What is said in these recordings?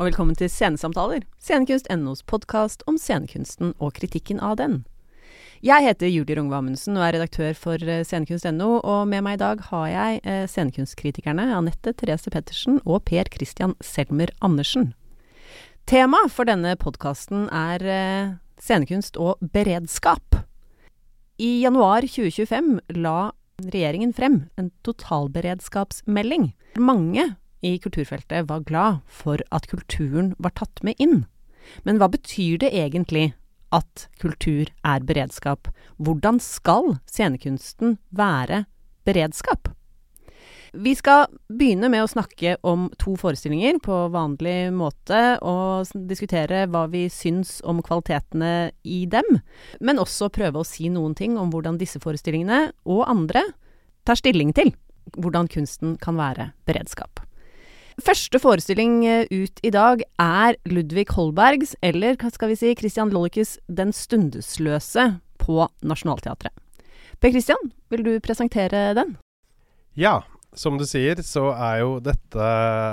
og velkommen til Scenesamtaler, Scenekunst.no's podcast om scenekunsten og kritikken av den. Jeg heter Julie Rungve Amundsen og er redaktør for Scenekunst.no, og med meg I dag har jeg scenekunstkritikerne Anette Therese Pettersen og Per Christian Selmer Andersen. Tema for denne podcasten er scenekunst og beredskap. I januar 2025 la regjeringen frem en totalberedskapsmelding. Mange I kulturfeltet var glad for at kulturen var tatt med inn. Men hva betyr det egentlig at kultur er beredskap? Hvordan skal scenekunsten være beredskap? Vi skal begynne med å snakke om 2 forestillinger på vanlig måte og diskutere hva vi syns om kvalitetene I dem, men også prøve å si noen ting om hvordan disse forestillingene og andre tar stilling til hvordan kunsten kan være beredskap. Første forestilling ut I dag er Ludvig Holbergs, eller hva skal vi si, Christian Lollekes Den stundesløse på Nationaltheatret. Per Christian, vil du presentere den? Ja, som du sier, så jo dette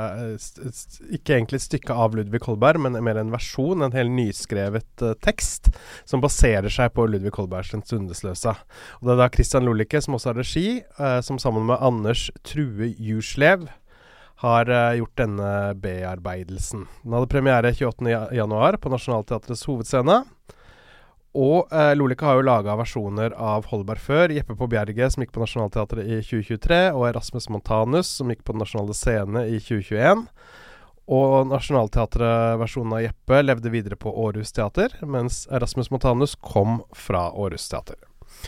ikke egentlig et stykke av Ludvig Holberg, men mer en versjon, en helt nyskrevet tekst, som baserer seg på Ludvig Holbergs Den stundesløse. Og det da Christian Lolleke, som også har regi, som sammen med Anders True Juslev, har gjort denne bearbeidelsen. Den hadde premiere 28. januar på Nationaltheatrets hovedscene. Og Lolleke har jo laget versjoner av Holberg før. Jeppe på Bjerget, som gikk på Nationaltheatret I 2023, og Erasmus Montanus, som gikk på Den nasjonale scene I 2021. Og Nationaltheatret-versjonen av Jeppe levde videre på Aarhus Teater, mens Erasmus Montanus kom fra Aarhus Teater.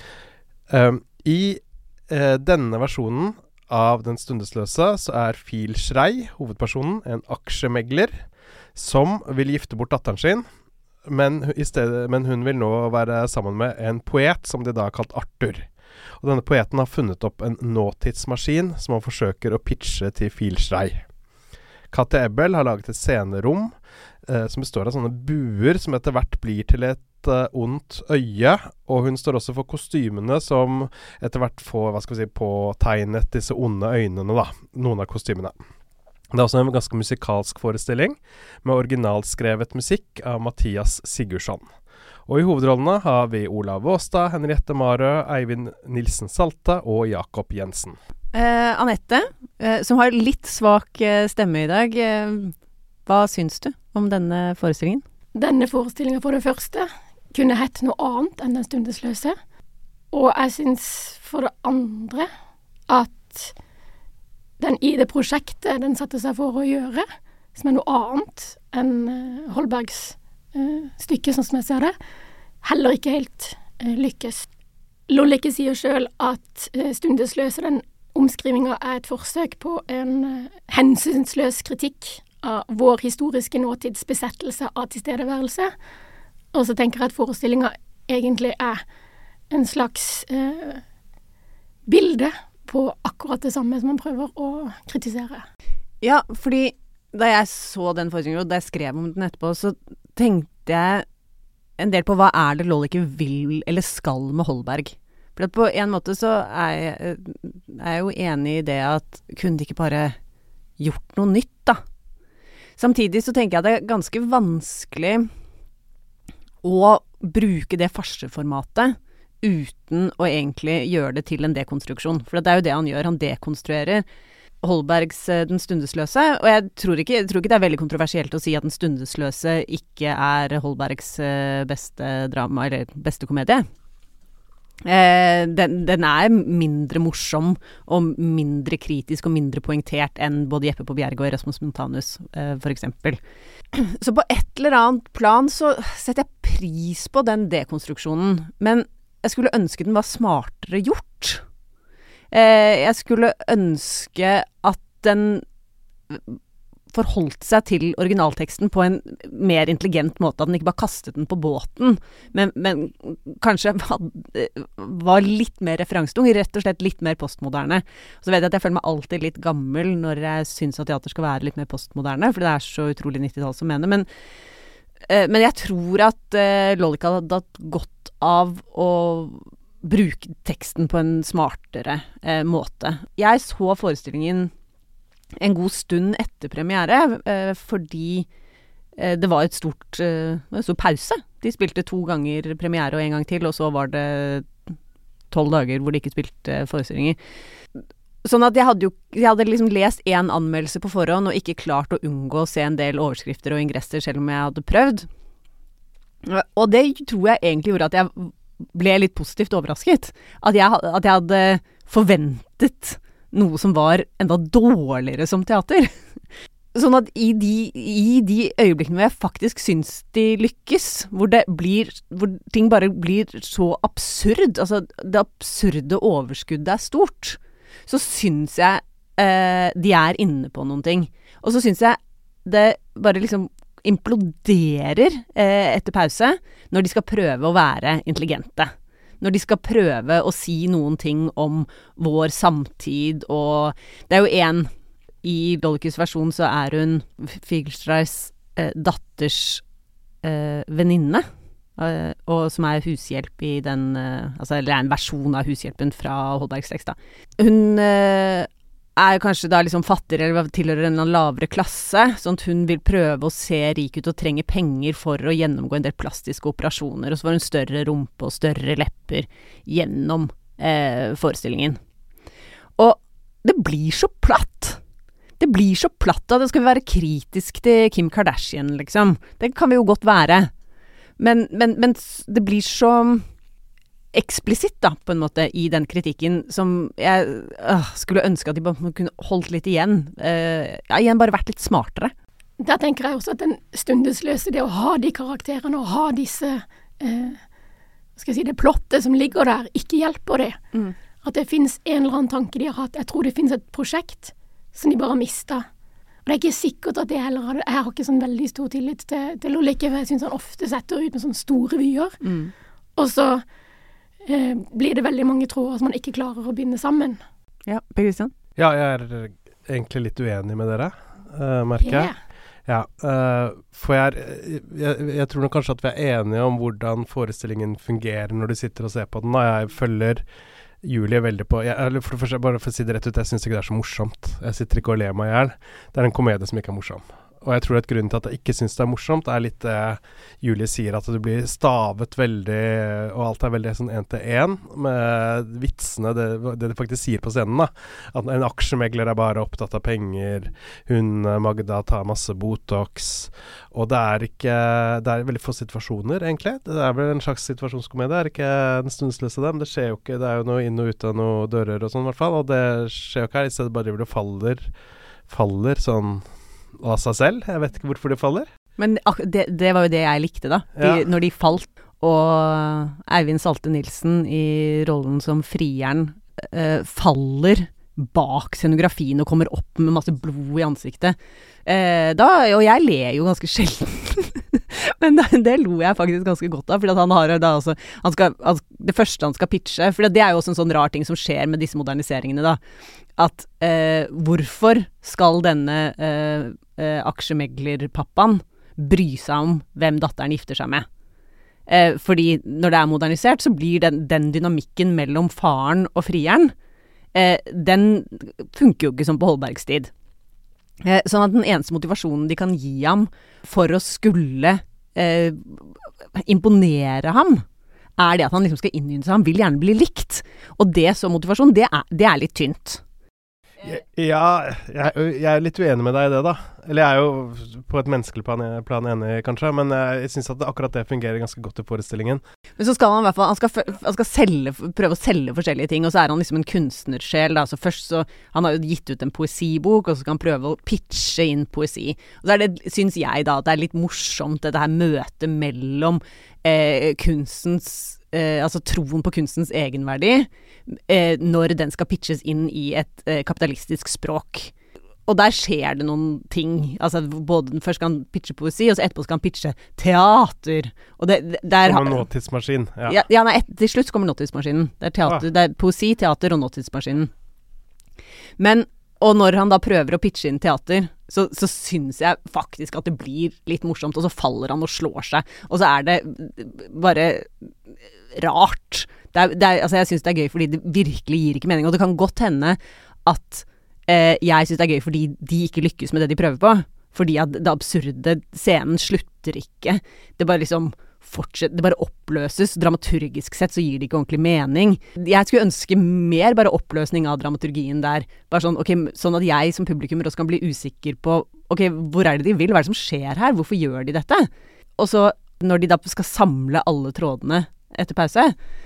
I denne versjonen av Den stundesløse så Fil Schrey, hovedpersonen, en aksjemegler som vil gifte bort datteren sin, men hun vil nå være sammen med en poet som de da har kalt Arthur. Og denne poeten har funnet opp en nåtidsmaskin som han forsøker å pitche til Fil Schrey. Katja Ebbel har laget et scenerom som består av sånne buer som etter hvert blir til et ondt øye, og hun står også for kostymene som etter hvert får, påtegnet disse onde øynene da, noen av kostymene. Det også en ganske musikalsk forestilling, med originalskrevet musikk av Mathias Sigurdsson. Og I hovedrollene har vi Olav Våstad, Henriette Marø, Eivind Nilsen Salte og Jakob Jensen. Anette, som har litt svak stemme I dag, hva syns du om denne forestillingen? Denne forestillingen for det første kunne hett noe annet enn Den stundesløse. Og jeg synes for det andre at den I det prosjektet den satte seg for å gjøre, som noe annet enn Holbergs stykke, sånn som jeg ser det, heller ikke helt lykkes. Lolleke sier selv at Stundesløse, den omskrivingen et forsøk på en hensynsløs kritikk av vår historiske nåtids besettelse av tilstedeværelse. Og så tenker jeg at forestillingen egentlig en slags bilde på akkurat det samme som man prøver å kritisere. Ja, fordi da jeg så den forestillingen, og da jeg skrev om den etterpå, så tenkte jeg en del på hva det Lolleke vil eller skal med Holberg. For at på en måte så jeg jo enig I det at kunne de ikke bare gjort noe nytt da. Samtidig så tenker jeg det ganske vanskelig å bruke det farseformatet uten å egentlig gjøre det til en dekonstruksjon. For det jo det han gjør, han dekonstruerer Holbergs Den stundesløse, og jeg tror ikke det veldig kontroversielt å si at Den stundesløse ikke Holbergs beste drama, eller beste komedie. Den mindre morsom og mindre kritisk og mindre poengtert enn både Jeppe på Bjerget og Erasmus Montanus, for eksempel. Så på et eller annet plan så setter jeg pris på den dekonstruksjonen, men jeg skulle ønske den var smartere gjort. Jeg skulle ønske at den forholdt seg til originalteksten på en mer intelligent måte, at den ikke bare kastet den på båten, men kanskje var litt mer referansetung, rett og slett litt mer postmoderne. Så vet jeg at jeg føler meg alltid litt gammel når jeg synes at teater skal være litt mer postmoderne, for det så utrolig 90-tall som mener, men jeg tror at Lolleke hadde hatt godt av å bruke teksten på en smartere måte. Jeg så forestillingen en god stund etter premiere, fordi det var et stort pause. De spilte 2 ganger premiere og 1 gang til, og så var det 12 dager hvor de ikke spilte forestillinger. Sånn at jeg hadde liksom lest en anmeldelse på forhånd og ikke klart å unngå å se en del overskrifter og ingresser selv om jeg hadde prøvd. Og det tror jeg egentlig gjorde at jeg ble litt positivt overrasket. At jeg hadde forventet noe som var enda dårligere som teater. Sånn at i de øyeblikkene hvor jeg faktisk synes de lykkes, hvor ting bare blir så absurd, altså det absurde overskuddet er stort, så synes jeg de er inne på noen ting. Og så synes jeg det bare liksom imploderer etter pause når de skal prøve å være intelligente. Når de skal prøve å si noen ting om vår samtid, og det er jo en i Dolkys versjon så er hun Figelstreis datters venninne, og som er hushjelp i den, eller en versjon av hushjelpen fra Holbergs tekst da. Hun er kanskje da liksom fattigere eller tilhører en lavere klasse, sånn at hun vil prøve å se rik ut og trenger penger for å gjennomgå en del plastiske operasjoner, og så får hun større rumpe og større lepper gjennom forestillingen. Og det blir så platt. Det blir så platt at det skal være kritisk til Kim Kardashian, liksom. Det kan vi jo godt være. Men det blir så eksplisitt da, på en måte, i den kritikken som jeg skulle ønske at de bare kunne holdt litt igjen. Igjen bare vært litt smartere. Da tenker jeg også at den stundesløse, det å ha de karakterene og ha disse, det plottet som ligger der, ikke hjelper det. At det finnes en eller annen tanke de har hatt. Jeg tror det finnes et prosjekt som de bare har mistet. Og det er ikke sikkert at det heller hadde. Jeg har ikke sånn veldig stor tillit til Ulrikke, for jeg synes han ofte setter ut med sånne store vyer. Og så blir det veldig mange tråder som man ikke klarer å binde sammen. Ja, Per Kristian? Ja, jeg er egentlig litt uenig med dere, merker jeg. Ja, for jeg tror nok kanskje at vi er enige om hvordan forestillingen fungerer når du sitter og ser på den. Jeg følger Julie veldig på, for det første, bare for å si det rett ut, jeg synes ikke det er så morsomt. Jeg sitter ikke og ler meg ihjel. Det er en komedie som ikke er morsom. Og jeg tror at grunnen til at jeg ikke synes det er morsomt, er litt det Julie sier, at det blir stavet veldig, og alt er veldig sånn 1-til-1, med vitsene, det de faktisk sier på scenen da. At en aksjemegler er bare opptatt av penger, hun, Magda, tar masse Botox, og det er veldig få situasjoner, egentlig. Det er vel en slags situasjonskomedie, det er ikke en stundsløse dem. Det skjer jo ikke, det er jo noe inn og ut av noen dører og sånn i hvert fall, og det skjer jo ikke her, i stedet bare driver det faller sånn av seg selv. Jeg vet ikke hvorfor det faller. Men det var jo det jeg likte da. Når de falt, og Eivind Salte Nilsen i rollen som frieren faller bak scenografien og kommer opp med masse blod i ansiktet. Og jeg ler jo ganske sjelden. Men det lo jeg faktisk ganske godt av, fordi at han har da også, det første han skal pitche, for det er jo også en sånn rar ting som skjer med disse moderniseringene da, at hvorfor skal denne aksjemeglerpappaen bry seg om hvem datteren gifter seg med? Fordi når det er modernisert, så blir den dynamikken mellom faren og frieren, den funker jo ikke som på Holbergs tid. Sånn at den eneste motivasjonen de kan gi ham for å skulle imponere ham, er det at han liksom skal innynne seg. Han vil gjerne bli likt. Og det som motivasjon, det er litt tynt. Ja, jeg er litt uenig med deg i det da. Eller jeg er jo på et menneskelig plan enig kanskje, men jeg synes at akkurat det fungerer ganske godt i forestillingen. Men så skal han i hvert fall, han skal prøve å selge forskjellige ting, og så er han liksom en kunstnersjel da. Så først så, han har jo gitt ut en poesibok, og så skal han prøve å pitche inn poesi. Og så er det, synes jeg da, at det er litt morsomt dette her møtet mellom kunstens, altså troen på kunstens egenverdi, når den skal pitches inn i et kapitalistisk språk. Og der skjer det noen ting. Altså, først skal han pitche poesi, og så etterpå skal han pitche teater. Og som en nåtidsmaskin. Til slutt kommer nåtidsmaskinen. Det er poesi, teater og nåtidsmaskinen. Og når han da prøver å pitche inn teater, så synes jeg faktisk at det blir litt morsomt, og så faller han og slår seg. Og så er det bare rart. Altså jeg synes det er gøy fordi det virkelig gir ikke mening, og det kan godt hende at jeg synes det er gøy fordi de ikke lykkes med det de prøver på, Fordi at det absurde scenen slutter ikke. Det bare liksom fortsetter, det bare oppløses. Dramaturgisk sett så gir det ikke ordentlig mening. Jeg skulle ønske mer bare oppløsning av dramaturgien der. Bare sånn, ok, sånn at jeg som publikummer også kan bli usikker på, ok, hvor er det de vil? Hva er det som skjer her? Hvorfor gjør de dette? Og så, når de da skal samle alle trådene etter pause,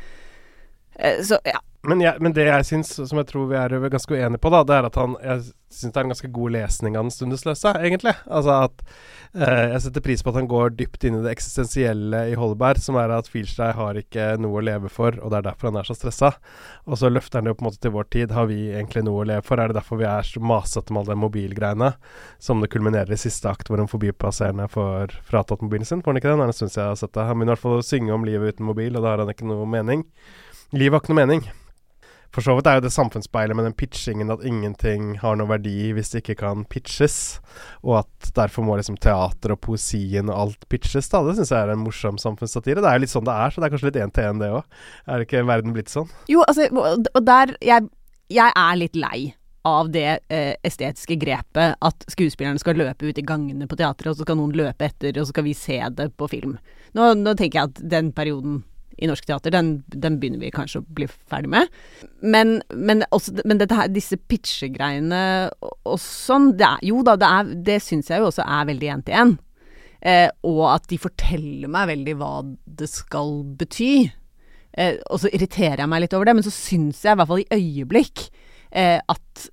så ja. Men det jeg synes, som jeg tror vi er ganske uenige på da, det er at jeg synes det er en ganske god lesning av Den stundesløse, egentlig. Altså at jeg setter pris på at han går dypt inn i det eksistensielle i Holberg, som er at Feilstein har ikke noe å leve for, og det er derfor han er så stresset. Og så løfter han det jo på en måte til vår tid. Har vi egentlig noe å leve for? Er det derfor vi er så masete med alle de mobilgreiene, som det kulminerer i siste akt, hvor en forbipasserende får fratatt mobilen sin? Får han ikke det? Nå er det en stund siden jeg har sett det. Han begynner i hvert fall å synge om livet uten mobil, og da har han ikke noe mening. Livet har ikke noe mening. For så vidt er jo det samfunnsspeilet med den pitchingen at ingenting har noe verdi hvis det ikke kan pitches, og at derfor må liksom teater og poesien og alt pitches da. Det synes jeg er en morsom samfunnssatire. Det er jo litt sånn det er, så det er kanskje litt en til en det også. Er det ikke verden blitt sånn? Jo, altså, og der, jeg er litt lei av det estetiske grepet at skuespillerne skal løpe ut i gangene på teatret, og så skal noen løpe etter, og så skal vi se det på film. Nå tenker jeg at den perioden i norsk teater, den begynner vi kanskje å bli ferdig med. Men dette her, disse pitchegreiene og sånn, det synes jeg jo også er veldig en til en. Og at de forteller meg veldig hva det skal bety. Og så irriterer jeg meg litt over det, men så synes jeg i hvert fall i øyeblikk at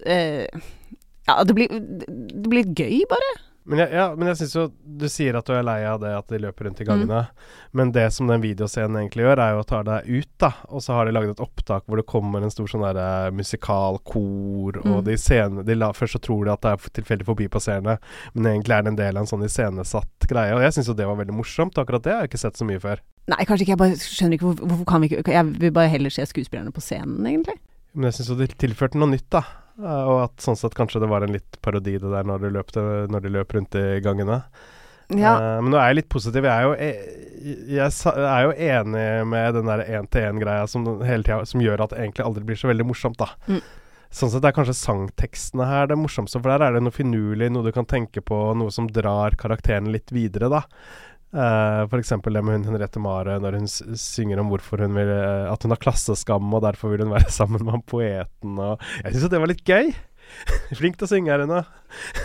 det blir litt gøy bare. Men jeg synes jo, du sier at du er lei av det at de løper rundt i gangene, men det som den videoscenen egentlig gjør, er jo å ta deg ut da, og så har de laget et opptak hvor det kommer en stor sånn der musikalkor, og først så tror de at det er tilfeldig forbipasserende, men egentlig er det en del av en sånn iscenesatt greie, og jeg synes jo det var veldig morsomt, akkurat det har jeg ikke sett så mye før. Nei, kanskje ikke, jeg bare skjønner ikke hvorfor kan vi ikke, jeg vil bare heller se skuespillerne på scenen egentlig. Men jeg synes jo de tilførte noe nytt da, og at sånn sett kanskje det var en litt parodi det der når de løp rundt i gangene. Ja. Men nå er jeg litt positiv. Jeg er jo enig med den der en-til-en-greia som hele tiden, som gjør at det egentlig aldri blir så veldig morsomt da. Sånn sett er kanskje sangtekstene her det morsomste, for der er det noe finurlig, noe du kan tenke på, noe som drar karakteren litt videre da. For eksempel det med Henriette Mare når hun synger om hvorfor hun vil at hun har klasseskam og derfor vil hun være sammen med han poeten, og jeg synes at det var litt gøy. Flink til å synge her inne.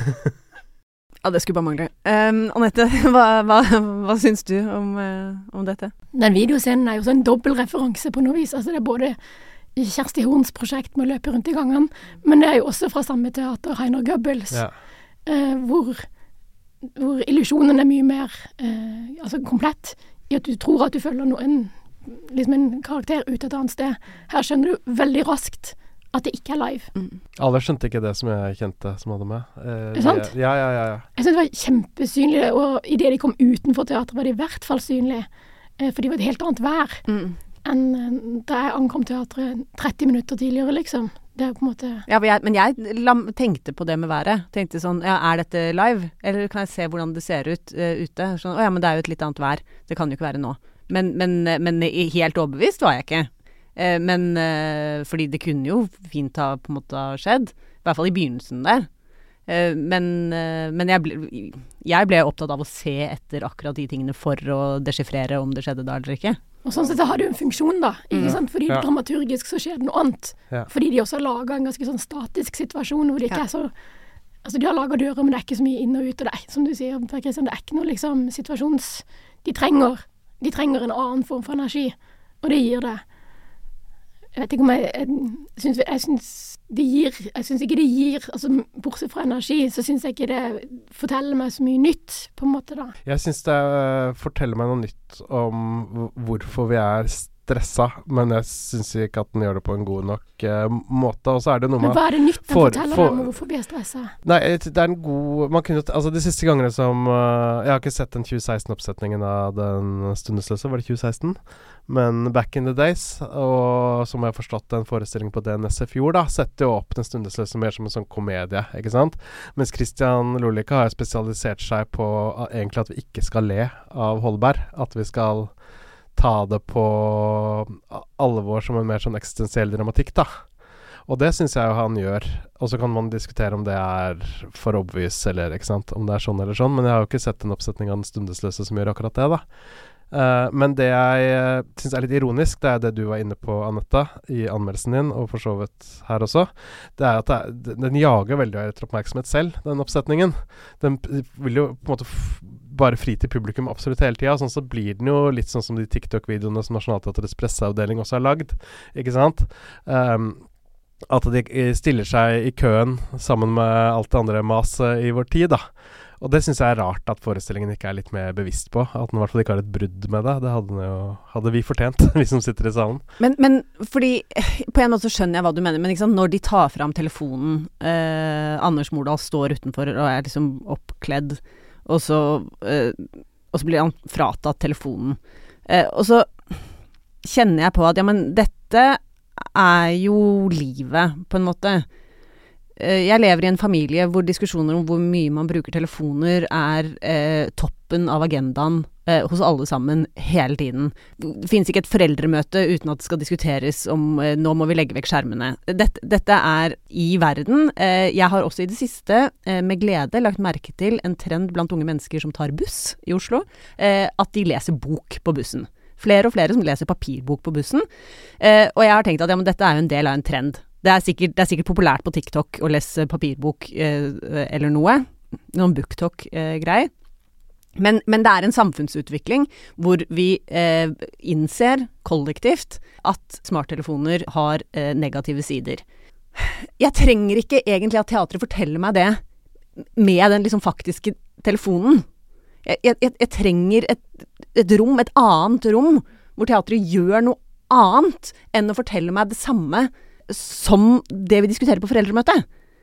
Ja, det skulle bare mangle. Annette, hva syns du om dette? Den videoscenen er jo sånn dobbeltreferanse på noe vis, altså det er både Kjersti Horns prosjekt med å løpe rundt i gangen, men det er jo også fra samme teater, Heiner Goebbels, hvor illusjonen er mye mer komplett i at du tror at du følger liksom en karakter ut et annet sted. Her skjønner du veldig raskt at det ikke er live. Alle skjønte ikke det som jeg kjente som hadde med. Er det sant? Ja. Jeg synes det var kjempesynlig, og i det de kom utenfor teater var det i hvert fall synlig, for de var et helt annet vær enn da jeg ankom teatret 30 minutter tidligere, liksom. Det er på en måte... Ja, men jeg tenkte på det med været. Tenkte sånn, ja, er dette live? Eller kan jeg se hvordan det ser ut ute? Sånn, ja, men det er jo et litt annet vær. Det kan jo ikke være nå. Men helt overbevist var jeg ikke. Fordi det kunne jo fint ha på en måte skjedd. I hvert fall i begynnelsen der. Men jeg ble opptatt av å se etter akkurat de tingene for å deschiffrere om det skjedde da eller ikke. Og sånn sett har det jo en funksjon da, ikke sant? Fordi dramaturgisk så skjer det noe annet. Fordi de også har laget en ganske sånn statisk situasjon, hvor det ikke er så... Altså, de har laget dører, men det er ikke så mye inn og ut, og det er, som du sier, Per Kristian, det er ikke noe liksom De trenger en annen form for energi, og det gir det. Jeg vet ikke om jeg synes ikke det gir, altså bortsett fra energi, så synes jeg ikke det forteller meg så mye nytt, på en måte da. Jeg synes det forteller meg noe nytt om hvorfor vi er stressa, men jeg synes ikke at den gjør det på en god nok måte, og så er det noe med... Men hva er det nytt den forteller deg om hvorfor vi er stressa? Nei, det er en god... Altså de siste gangene som... jeg har ikke sett den 2016-oppsetningen av Den stundesløse, var det 2016? Men Back in the Days, og som jeg har forstått en forestilling på DNS i fjor da, setter jo opp Den stundesløse mer som en sånn komedie, ikke sant? Mens Christian Lolika har spesialisert seg på egentlig at vi ikke skal le av Holberg, at vi skal ta det på alvor som en mer sånn eksistensiell dramatikk da. Og det synes jeg jo han gjør. Og så kan man diskutere om det for obvious, eller ikke sant, om det sånn eller sånn, men jeg har jo ikke sett en oppsetning av Den stundesløse som gjør akkurat det da. Men det jeg synes litt ironisk, det det du var inne på, Anette, i anmeldelsen din, og for så vidt her også, det at den jager veldig etter oppmerksomhet selv, den oppsetningen. Den vil jo på en måte bare fri til publikum absolutt hele tiden, sånn så blir den jo litt sånn som de TikTok-videoene som Nationaltheatrets presseavdeling også har lagd, ikke sant? At de stiller seg i køen sammen med alt det andre maset i vår tid da. Og det synes jeg rart at forestillingen ikke litt mer bevisst på, at den i hvert fall ikke har et brudd med det. Det hadde vi fortjent, vi som sitter i salen. Men fordi, på en måte så skjønner jeg hva du mener, men liksom, når de tar fram telefonen, Anders Mordal står utenfor og liksom oppkledd, og så blir han fratatt telefonen. Og så kjenner jeg på at, ja, men dette jo livet, på en måte. Jeg lever i en familie hvor diskusjoner om hvor mye man bruker telefoner toppen av agendaen hos alle sammen hele tiden. Det finnes ikke et foreldremøte uten at det skal diskuteres om nå må vi legge vekk skjermene. Dette i verden. Jeg har også i det siste med glede lagt merke til en trend blant unge mennesker som tar buss i Oslo, at de leser bok på bussen. Flere og flere som leser papirbok på bussen. Og jeg har tenkt at ja, men dette jo en del av en trend. Det sikkert populært på TikTok å lese papirbok eller noen BookTok-greier. Men det en samfunnsutvikling hvor vi innser kollektivt at smarttelefoner har negative sider. Jeg trenger ikke egentlig at teatret forteller meg det med den liksom faktiske telefonen. Jeg trenger et rom, et annet rom, hvor teatret gjør noe annet enn å fortelle meg det samme som det vi diskuterer på foreldremøtet.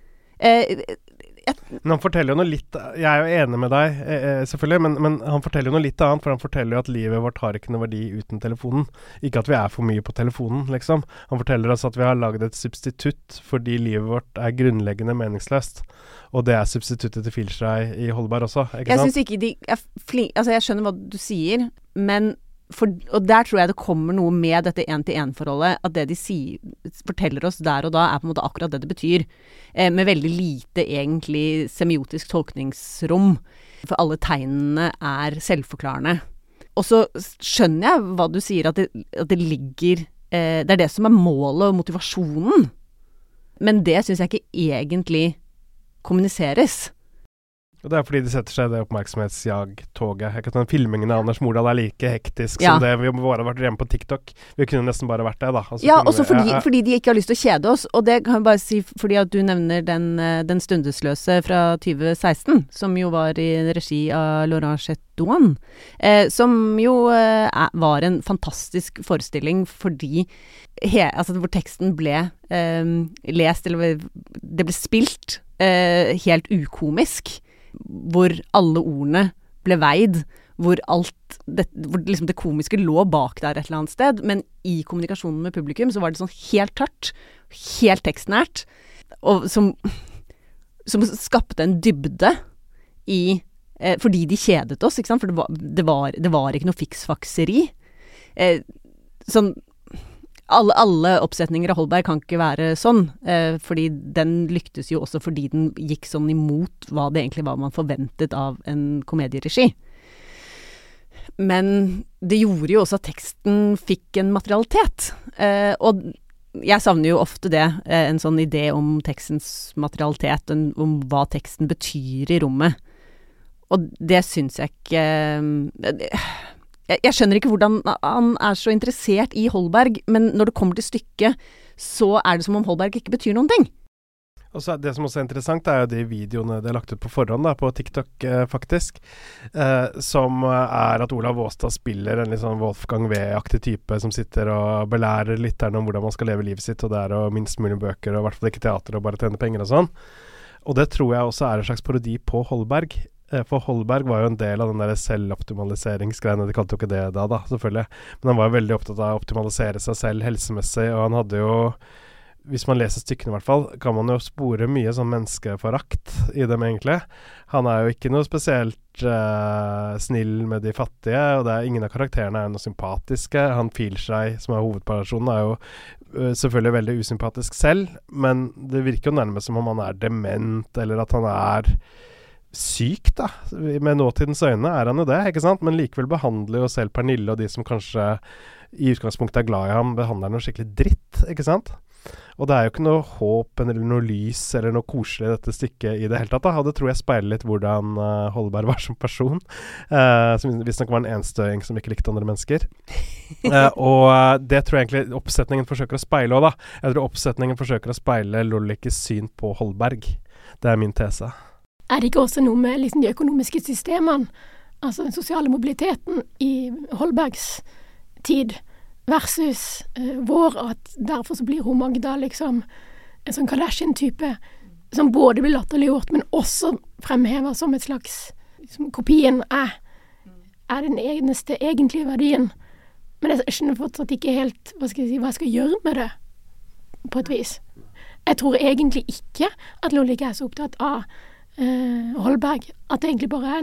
Men han forteller jo noe litt, jeg jo enig med deg selvfølgelig, men han forteller jo noe litt annet, for han forteller jo at livet vårt har ikke noe verdi uten telefonen. Ikke at vi for mye på telefonen, liksom. Han forteller oss at vi har laget et substitutt fordi livet vårt grunnleggende meningsløst. Og det substituttet til Filskjær i Holberg også, ikke sant? Jeg synes ikke de altså jeg skjønner hva du sier, men og der tror jeg det kommer noe med dette en-til-en-forholdet, at det de forteller oss der og da på en måte akkurat det betyr, med veldig lite egentlig semiotisk tolkningsrom, for alle tegnene selvforklarende. Og så skjønner jeg hva du sier, at det ligger, det det som målet og motivasjonen, men det synes jeg ikke egentlig kommuniseres. Og det fordi de setter seg i det oppmerksomhetsjag-toget. Ikke at filmingen av Anders Mordal like hektisk som det vi bare har vært hjemme på TikTok. Vi kunne nesten bare vært det, da. Ja, også fordi de ikke har lyst til å kjede oss. Og det kan jeg bare si fordi at du nevner den stundesløse fra 2016, som jo var i regi av Laurent Chetouan, som jo var en fantastisk forestilling fordi hvor teksten ble lest, eller det ble spilt helt ukomisk, hvor alle ordene ble veid, hvor liksom det komiske lå bak der et eller annet sted, men i kommunikasjonen med publikum så var det sånn helt tørt, helt tekstnært, og som skapte en dybde fordi de kjedet oss, ikke sant? For det var ikke noe fiksfakseri. Sånn alle oppsetninger av Holberg kan ikke være sånn, fordi den lyktes jo også fordi den gikk sånn imot hva det egentlig var man forventet av en komedieregi. Men det gjorde jo også at teksten fikk en materialitet, og jeg savner jo ofte det, en sånn idé om tekstens materialitet, om hva teksten betyr i rommet. Og det synes jeg ikke... Jeg skjønner ikke hvordan han så interessert i Holberg, men når det kommer til stykket, så det som om Holberg ikke betyr noen ting. Og så det som også interessant jo de videoene de har lagt ut på forhånd da, på TikTok faktisk, som at Olav Aastad spiller en litt sånn Wolfgang V-aktig type som sitter og belærer lytterne om hvordan man skal leve livet sitt, og det å minst mulig bøker, og i hvert fall ikke teater, og bare tjene penger og sånn. Og det tror jeg også en slags parodi på Holberg. For Holberg var jo en del av den der selvoptimaliseringsgreiene, de kalte jo ikke det da, selvfølgelig. Men han var jo veldig opptatt av å optimalisere seg selv helsemessig, og han hadde jo hvis man leser stykkene I hvert fall, kan man jo spore mye sånn menneskeforakt I dem egentlig. Han jo ikke noe spesielt snill med de fattige, og ingen av karakterene noe sympatiske. Han Feelshey, som hovedpersonen, jo selvfølgelig veldig usympatisk selv, men det virker jo nærmest som om han dement, eller at han syk da. Med nåtidens øyne han jo det, ikke sant? Men likevel behandler jo selv Pernille og de som kanskje I utgangspunktet glad I ham, behandler noe skikkelig dritt, ikke sant? Og det jo ikke noe håp eller noe lys eller noe koselig I dette stykket I det hele tatt da. Og det tror jeg speiler litt hvordan Holberg var som person. Som visstnok var en enstøing som ikke likte andre mennesker. Og det tror jeg egentlig oppsetningen forsøker å speile også da. Jeg tror oppsetningen forsøker å speile Lollikes syn på Holberg. Det min tese. Det ikke også noe med liksom, de økonomiske systemene, altså den sosiale mobiliteten I Holbergs tid, versus vår, at derfor så blir hun Magda liksom en sånn Kardashian-type som både blir latterliggjort, men også fremhever som et slags liksom, kopien den eneste egentlige verdien. Men jeg skjønner fortsatt ikke helt hva jeg skal gjøre med det, på et vis. Jeg tror egentlig ikke at Lollik så opptatt av Holberg, at det egentlig bare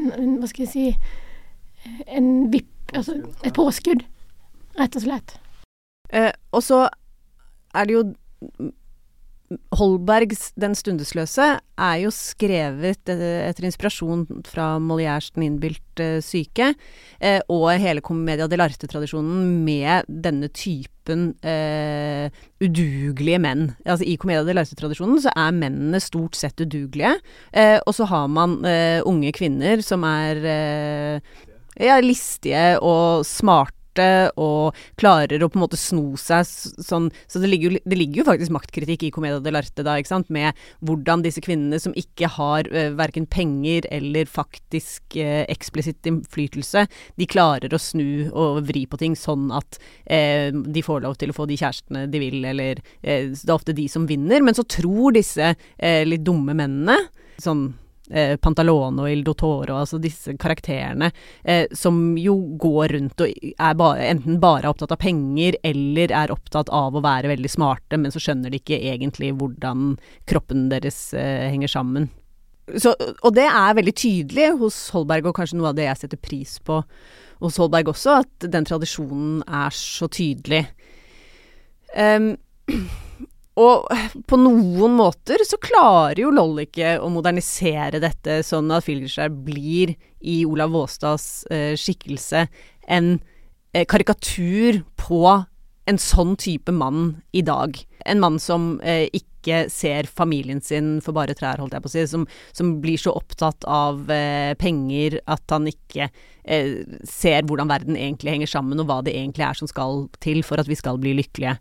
en vipp, altså et påskudd, rett og slett. Og så det jo Holbergs Den stundesløse jo skrevet etter inspirasjon fra Molières Den innbilte syke, og hele Commedia dell'arte-tradisjonen med denne typen udugelige menn. Altså I Commedia dell'arte-tradisjonen så mennene stort sett udugelige, og så har man unge kvinner som listige og smarte og klarer å på en måte sno seg sånn, så det ligger jo faktisk maktkritikk I Commedia dell'arte da, ikke sant, med hvordan disse kvinnene som ikke har hverken penger eller faktisk eksplisitt innflytelse, de klarer å snu og vri på ting sånn at de får lov til å få de kjærestene de vil, eller det ofte de som vinner, men så tror disse litt dumme mennene, sånn Pantalone og Il Dottore, altså disse karakterene som jo går rundt og enten bare opptatt av penger eller opptatt av å være veldig smarte, men så skjønner de ikke egentlig hvordan kroppen deres henger sammen. Så, og det veldig tydelig hos Holberg, og kanskje noe av det jeg setter pris på hos Holberg også, at den tradisjonen så tydelig. Og på noen måter så klarer jo Lollike å modernisere dette sånn at Feelshey blir I Olav Våstads skikkelse en karikatur på en sånn type mann I dag. En mann som ikke ser familien sin for bare trær, holdt jeg på å si, som blir så opptatt av penger at han ikke ser hvordan verden egentlig henger sammen, og hva det egentlig som skal til for at vi skal bli lykkelige.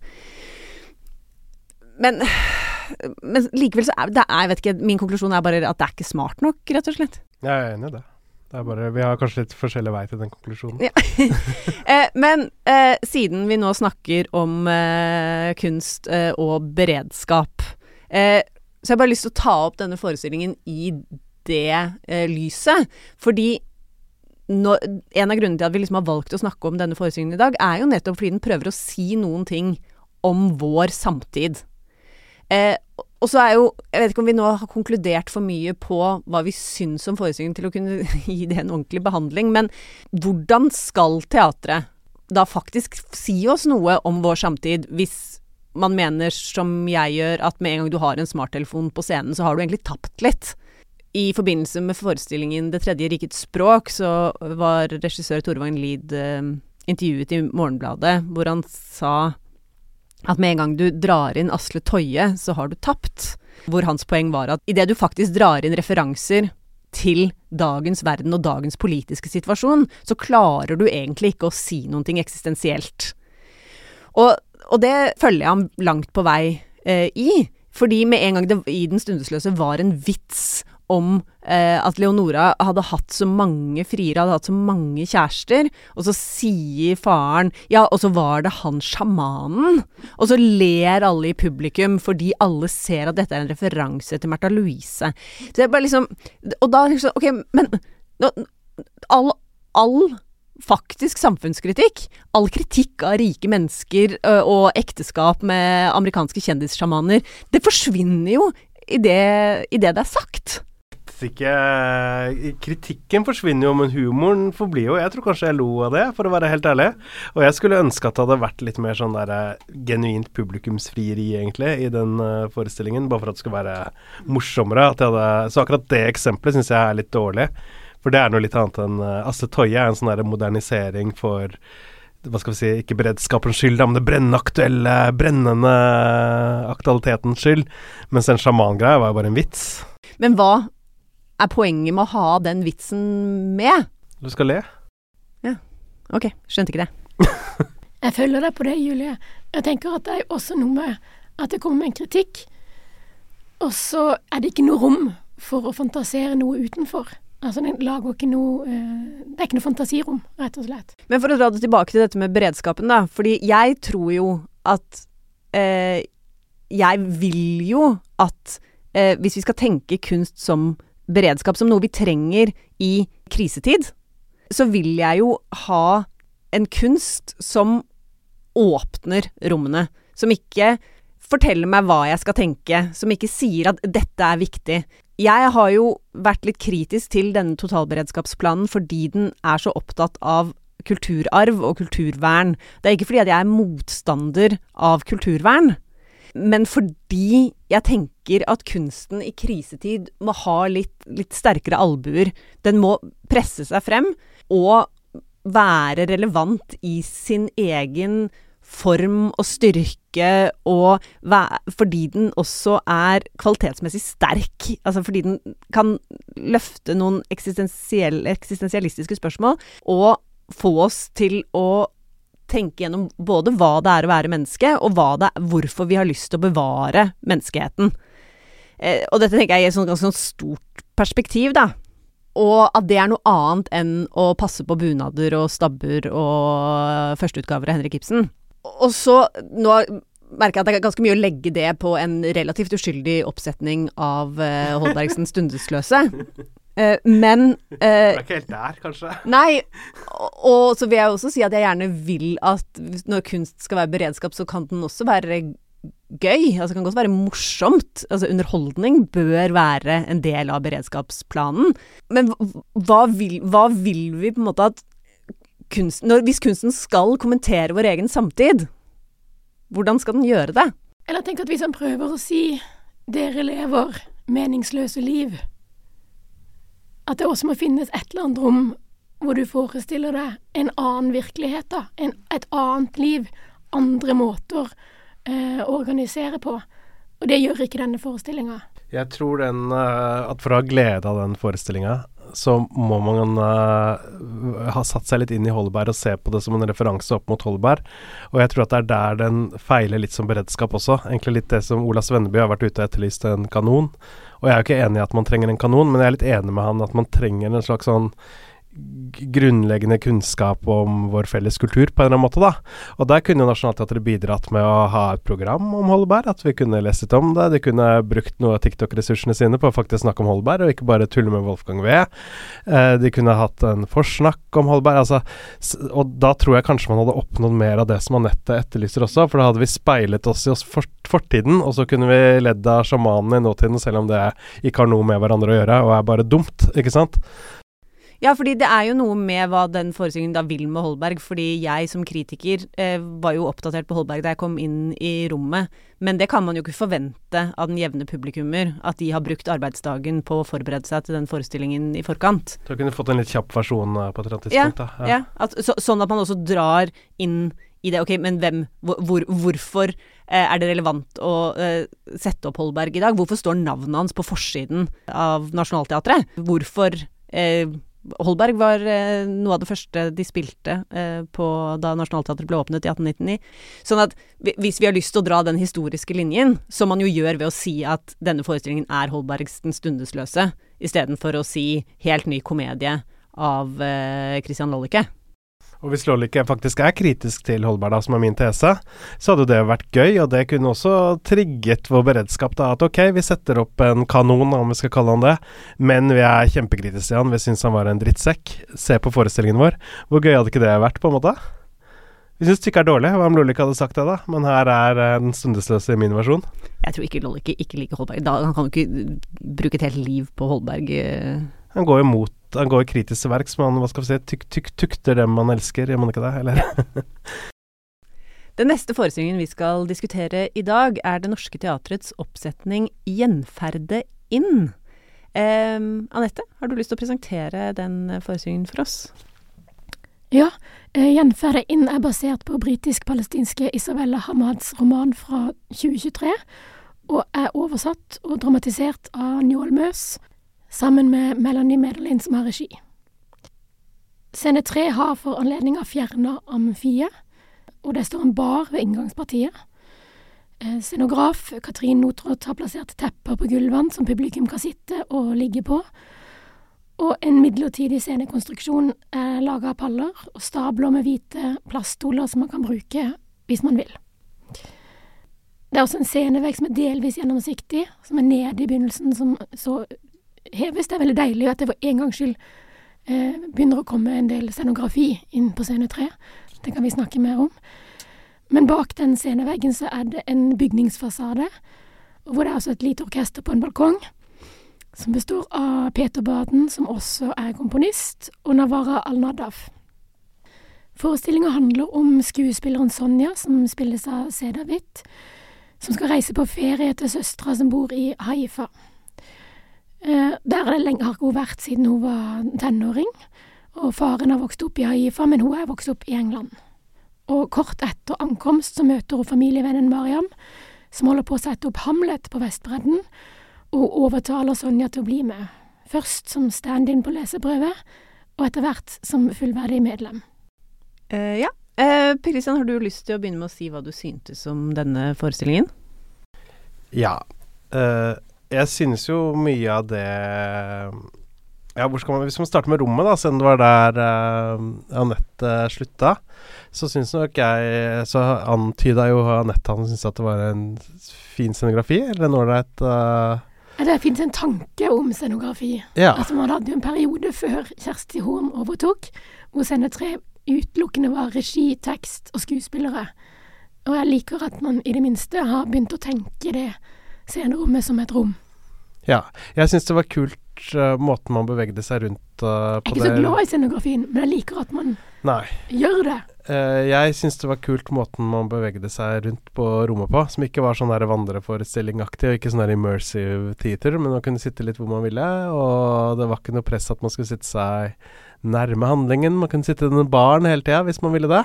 Men likevel så jeg vet ikke, min konklusjon bare at det ikke smart nok, rett og slett. Jeg enig I det. Det bare, vi har kanskje litt forskjellig vei til den konklusjonen. Ja. Men siden vi nå snakker om kunst og beredskap, så har jeg bare lyst til å ta opp denne forestillingen I det lyset, fordi en av grunnene til at vi liksom har valgt å snakke om denne forestillingen I dag, jo nettopp fordi den prøver å si noen ting om vår samtid. Og så jo, jeg vet ikke om vi nå har konkludert for mye på hva vi syns om forestillingen til å kunne gi det en ordentlig behandling, men hvordan skal teatret da faktisk si oss noe om vår samtid, hvis man mener, som jeg gjør, at med en gang du har en smarttelefon på scenen, så har du egentlig tapt litt. I forbindelse med forestillingen Det tredje rikets språk, så var regissør Torvald Lid intervjuet I Morgenbladet, hvor han sa at med en gang du drar inn Asle Toje, så har du tapt. Hvor hans poeng var at I det du faktisk drar inn referanser til dagens verden og dagens politiske situasjon, så klarer du egentlig ikke å si noen ting eksistensielt. Og det følger jeg ham langt på vei I, fordi med en gang det I Den stundesløse var en vits om at Leonora hadde hatt så mange friere, hadde hatt så mange kjærester, og så sier faren, ja, og så var det han sjamanen, og så ler alle I publikum, fordi alle ser at dette en referanse til Märtha Louise. Så det bare liksom, og da liksom, ok, men all faktisk samfunnskritikk. All kritikk av rike mennesker og ekteskap med amerikanske kjendissjamaner, det forsvinner jo i det er sagt. Ikke, kritikken forsvinner jo, men humoren forblir jo. Jeg tror kanskje jeg lo av det, for å være helt ærlig. Og jeg skulle ønske at det hadde vært litt mer sånn der genuint publikumsfrieri egentlig i den forestillingen, bare for at det skulle være morsommere. Så akkurat det eksempelet synes jeg er litt dårlig. For det er noe litt annet enn Asle Toje er en sånn der modernisering for, hva skal vi si, ikke beredskapens skyld, men det brennende aktualitetens skyld. Mens den sjaman-greia var jo bare en vits. Men hva er poenget med å ha den vitsen med? Du skal le. Ja, ok, skjønte ikke det. Jeg følger deg på det, Julie. Jeg tenker at det er også noe med at det kommer en kritikk, og så er det ikke noe rom for å fantasere noe utenfor. Altså, det lager ikke noe, det er ikke noe fantasirom, rett og slett. Men for å dra det tilbake til dette med beredskapen da, fordi jeg tror jo at, jeg vil jo at hvis vi skal tenke kunst som beredskap, som noe vi trenger i krisetid, så vil jeg jo ha en kunst som åpner rommene, som ikke forteller meg hva jeg skal tenke, som ikke sier at dette er viktig. Jeg har jo vært litt kritisk til denne totalberedskapsplanen fordi den er så opptatt av kulturarv og kulturvern. Det er ikke fordi at jeg er motstander av kulturvern, men fordi jeg tenker at kunsten i krisetid må ha litt sterkere albuer. Den må presse seg frem og være relevant i sin egen form og styrke, og fordi den også er kvalitetsmessig sterk. Altså fordi den kan løfte noen eksistensialistiske spørsmål og få oss til å tenke gjennom både hva det er å være menneske, og hvorfor vi har lyst til å bevare menneskeheten. Og dette tenker jeg i et ganske stort perspektiv, da. Og at det er noe annet enn å passe på bunader og stabber og førsteutgaver av Henrik Ibsen. Og så, nå merker jeg at det er ganske mye å legge det på en relativt uskyldig oppsetning av Holbergsens Stundesløse. Men det er ikke helt der, kanskje. Nei, og så vil jeg også si at jeg gjerne vil at når kunst skal være beredskap, så kan den også være gøy. Altså kan godt være morsomt. Altså underholdning bør være en del av beredskapsplanen. Men hva vil vi på en måte at hvis kunsten skal kommentere vår egen samtid, hvordan skal den gjøre det? Eller tenk at hvis han prøver å si dere lever meningsløse liv, at det også må finnes et eller annet rom hvor du forestiller deg en annen virkelighet, da. Et annet liv, andre måter å organisere på. Og det gjør ikke denne forestillingen. Jeg tror at for å ha glede av den forestillingen, så må man ha satt seg litt inn i Holberg og se på det som en referanse opp mot Holberg. Og jeg tror at det er der den feiler litt som beredskap også. Egentlig litt det som Ola Svenneby har vært ute etterlyst, en kanon. Og jeg er jo ikke enig i at man trenger en kanon, men jeg er litt enig med han at man trenger en slags sånn grunnleggende kunnskap om vår felles kultur på en eller annen måte da. Og der kunne Nationaltheatret bidratt med å ha et program om Holberg, at vi kunne lest litt om det. De kunne brukt noe av TikTok-ressursene sine på å faktisk snakke om Holberg, og ikke bare tulle med Wolfgang V. De kunne hatt en forsnakk om Holberg, altså, og da tror jeg kanskje man hadde oppnådd mer av det som Anette etterlyser også, for da hadde vi speilet oss i fortiden, og så kunne vi ledd av sjamanen i nåtiden, selv om det ikke har noe med hverandre å gjøre, og er bare dumt, ikke sant? Ja, fordi det er jo noe med hva den forestillingen da vil med Holberg, fordi jeg som kritiker var jo oppdatert på Holberg da jeg kom inn i rommet, men det kan man jo ikke forvente av den jevne publikummer, at de har brukt arbeidsdagen på å forberede seg til den forestillingen i forkant. Så kunne du fått en litt kjapp versjon på et eller annet tidspunkt da. Ja. Sånn at man også drar inn i det, ok, men hvorfor er det relevant å sette opp Holberg i dag? Hvorfor står navnet hans på forsiden av Nationaltheatret? Hvorfor Holberg var noe av det første de spilte da Nationaltheatret ble åpnet i 1899. Sånn at hvis vi har lyst til å dra den historiske linjen, som man jo gjør ved å si at denne forestillingen er Holbergs Den Stundesløse, i stedet for å si helt ny komedie av Christian Lollike. Og hvis Lollicke faktisk kritisk til Holberg, da, som min tese, så hadde det vært gøy, og det kunne også trigget vår beredskap da, at ok, vi setter opp en kanon, om vi skal kalle han det, men vi kjempekritiske til han, vi synes han var en drittsekk. Se på forestillingen vår. Hvor gøy hadde ikke det vært, på en måte? Vi synes stykket dårlig, hva om Lollicke hadde sagt det da? Men her den stundesløse i min versjon. Jeg tror ikke Lollicke ikke liker Holberg. Han kan jo ikke bruke et helt liv på Holberg. Han går jo kritisk til verk, som han, hva skal vi si, tukter dem man elsker, gjør man ikke det, eller? Den neste forestillingen vi skal diskutere i dag Det Norske Teatrets oppsetning Gjenferde inn. Anette, har du lyst til å presentere den forestillingen for oss? Ja, Gjenferde inn basert på britisk-palestinske Isabella Hamads roman fra 2023, og oversatt og dramatisert av Njål Møs, sammen med Melanie Medellin som har regi. Scene 3 har for anledning av fjernet amfie, og det står en bar ved inngangspartiet. Scenograf Katrin Notroth har plassert tepper på gulvene som publikum kan sitte og ligge på, og en midlertidig scenekonstruksjon laget av paller og stabler med hvite plaststoler som man kan bruke hvis man vil. Det også en scenevegg som delvis gjennomsiktig, som nede i begynnelsen, som så heves. Det veldig deilig at det for en gangs skyld begynner å komme en del scenografi inn på scene 3. Det kan vi snakke mer om. Men bak den sceneveggen så det en bygningsfasade, hvor det også et lite orkester på en balkong, som består av Peter Baden, som også komponist, og Nawara Al-Nadaf. Forestillingen handler om skuespilleren Sonja, som spilles av Seda Witt, som skal reise på ferie til søstre som bor i Haifa. Der har hun vært siden hun var tenåring, og faren har vokst opp i Haifa, men hun vokst opp i England. Og kort etter ankomst så møter hun familievennen Mariam, som holder på å sette opp Hamlet på Vestbredden, og overtaler Sonja til å bli med. Først som stand-in på leseprøve, og etter hvert som fullverdig medlem. Ja. Per Kristian, har du lyst til å begynne med å si hva du syntes om denne forestillingen? Ja. Jeg synes jo mye av det... Ja, hvis man starter med rommet da, siden det var der Anette slutta, så synes nok så antydet jo Anette han synes at det var en fin scenografi, eller en ålreit... Det finnes en tanke om scenografi. Ja. Altså, man hadde jo en periode før Kjersti Horn overtok, hvor scene 3 utelukkende var regi, tekst og skuespillere. Og jeg liker at man i det minste har begynt å tenke det scenerommet som et rom. Ja, jeg synes det var kult måten man bevegde seg rundt på det. Jeg ikke så glad i scenografien, men jeg liker at man gjør det. Jeg synes det var kult måten man bevegde seg rundt på rommet på, som ikke var sånn der vandreforestillingaktig, og ikke sånn der immersive theater, men man kunne sitte litt hvor man ville, og det var ikke noe press at man skulle sitte seg nærme handlingen. Man kunne sitte i denne baren hele tiden, hvis man ville det.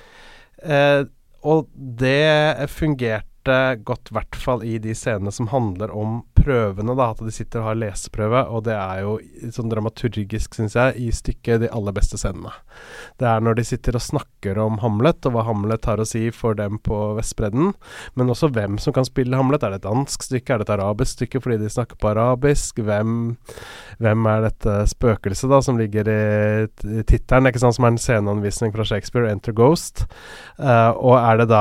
Og det fungerte godt, i hvert fall i de scenene som handler om prøvene, da, at de sitter og har leseprøve, og det jo sånn dramaturgisk, synes jeg, i stykket de aller beste scenene. Det når de sitter og snakker om Hamlet, og hva Hamlet har å si for dem på Vestbredden, men også hvem som kan spille Hamlet. Det et dansk stykke? Det et arabisk stykke fordi de snakker på arabisk? Hvem dette spøkelset da, som ligger i tittelen, ikke sant, som en sceneanvisning fra Shakespeare, Enter Ghost, og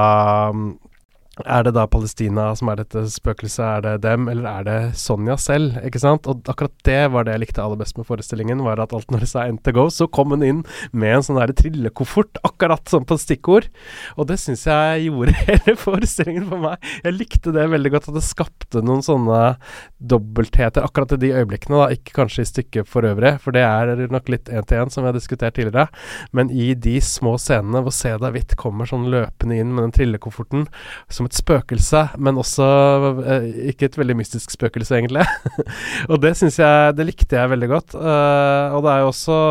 det da Palestina som dette spøkelset, det dem, eller det Sonja selv, ikke sant? Og akkurat det var det jeg likte aller best med forestillingen, var at alt når det sa Enter Ghost, så kom hun inn med en sånn der trillekoffert, akkurat som på stikkord, og det synes jeg gjorde hele forestillingen for meg. Jeg likte det veldig godt, at det skapte noen sånne dobbeltheter, akkurat i de øyeblikkene da, ikke kanskje i stykket for øvrig, for det nok litt en til en, som vi har diskutert tidligere, men i de små scenene hvor Seda Witt kommer sånn løpende inn med den trillekofferten, som et spøkelse, men også ikke et veldig mystisk spøkelse egentlig. Og det likte jeg veldig godt. Og det jo også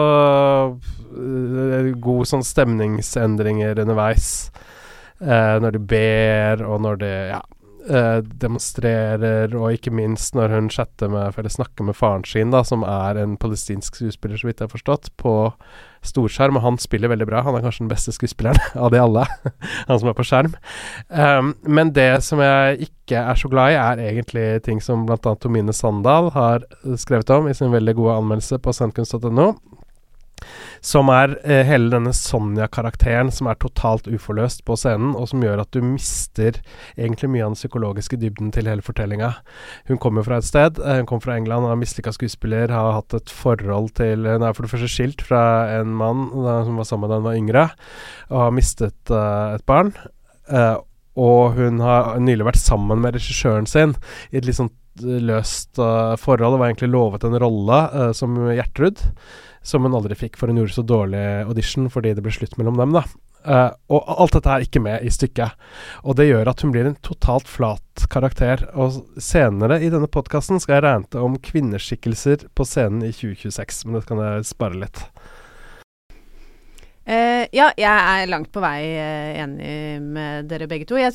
god sånn stemningsendringer underveis. Når de ber, og når de demonstrerer, og ikke minst når hun snakker med faren sin, da, som en palestinsk skuespiller, så vidt jeg har forstått, på storskjerm, og han spiller veldig bra. Han kanskje den beste skuespilleren av de alle, han som på skjerm. Men det som jeg ikke så glad i, egentlig ting som blant annet Tomine Sandal har skrevet om i sin veldig gode anmeldelse på scenekunst.no. som hele denne Sonja-karakteren som totalt uforløst på scenen, og som gjør at du mister egentlig mye av den psykologiske dybden til hele fortellinga. Hun kommer fra et sted, hun kom fra England, og er mislykket skuespiller, har hatt et forhold til, hun for det første skilt fra en mann som var sammen da hun var yngre, og har mistet et barn, og hun har nylig vært sammen med regissøren sin i et litt sånn løst forhold, og var egentlig lovet en rolle som Gjertrud, som hun aldri fikk, for hun gjorde så dårlig audition fordi det ble slutt mellom dem da. Og alt dette ikke med i stykket. Og det gjør at hun blir en totalt flat karakter. Og senere i denne podcasten skal jeg rante om kvinneskikkelser på scenen i 2026, men det kan jeg spare litt. Ja, jeg langt på vei enig med dere begge to. Jeg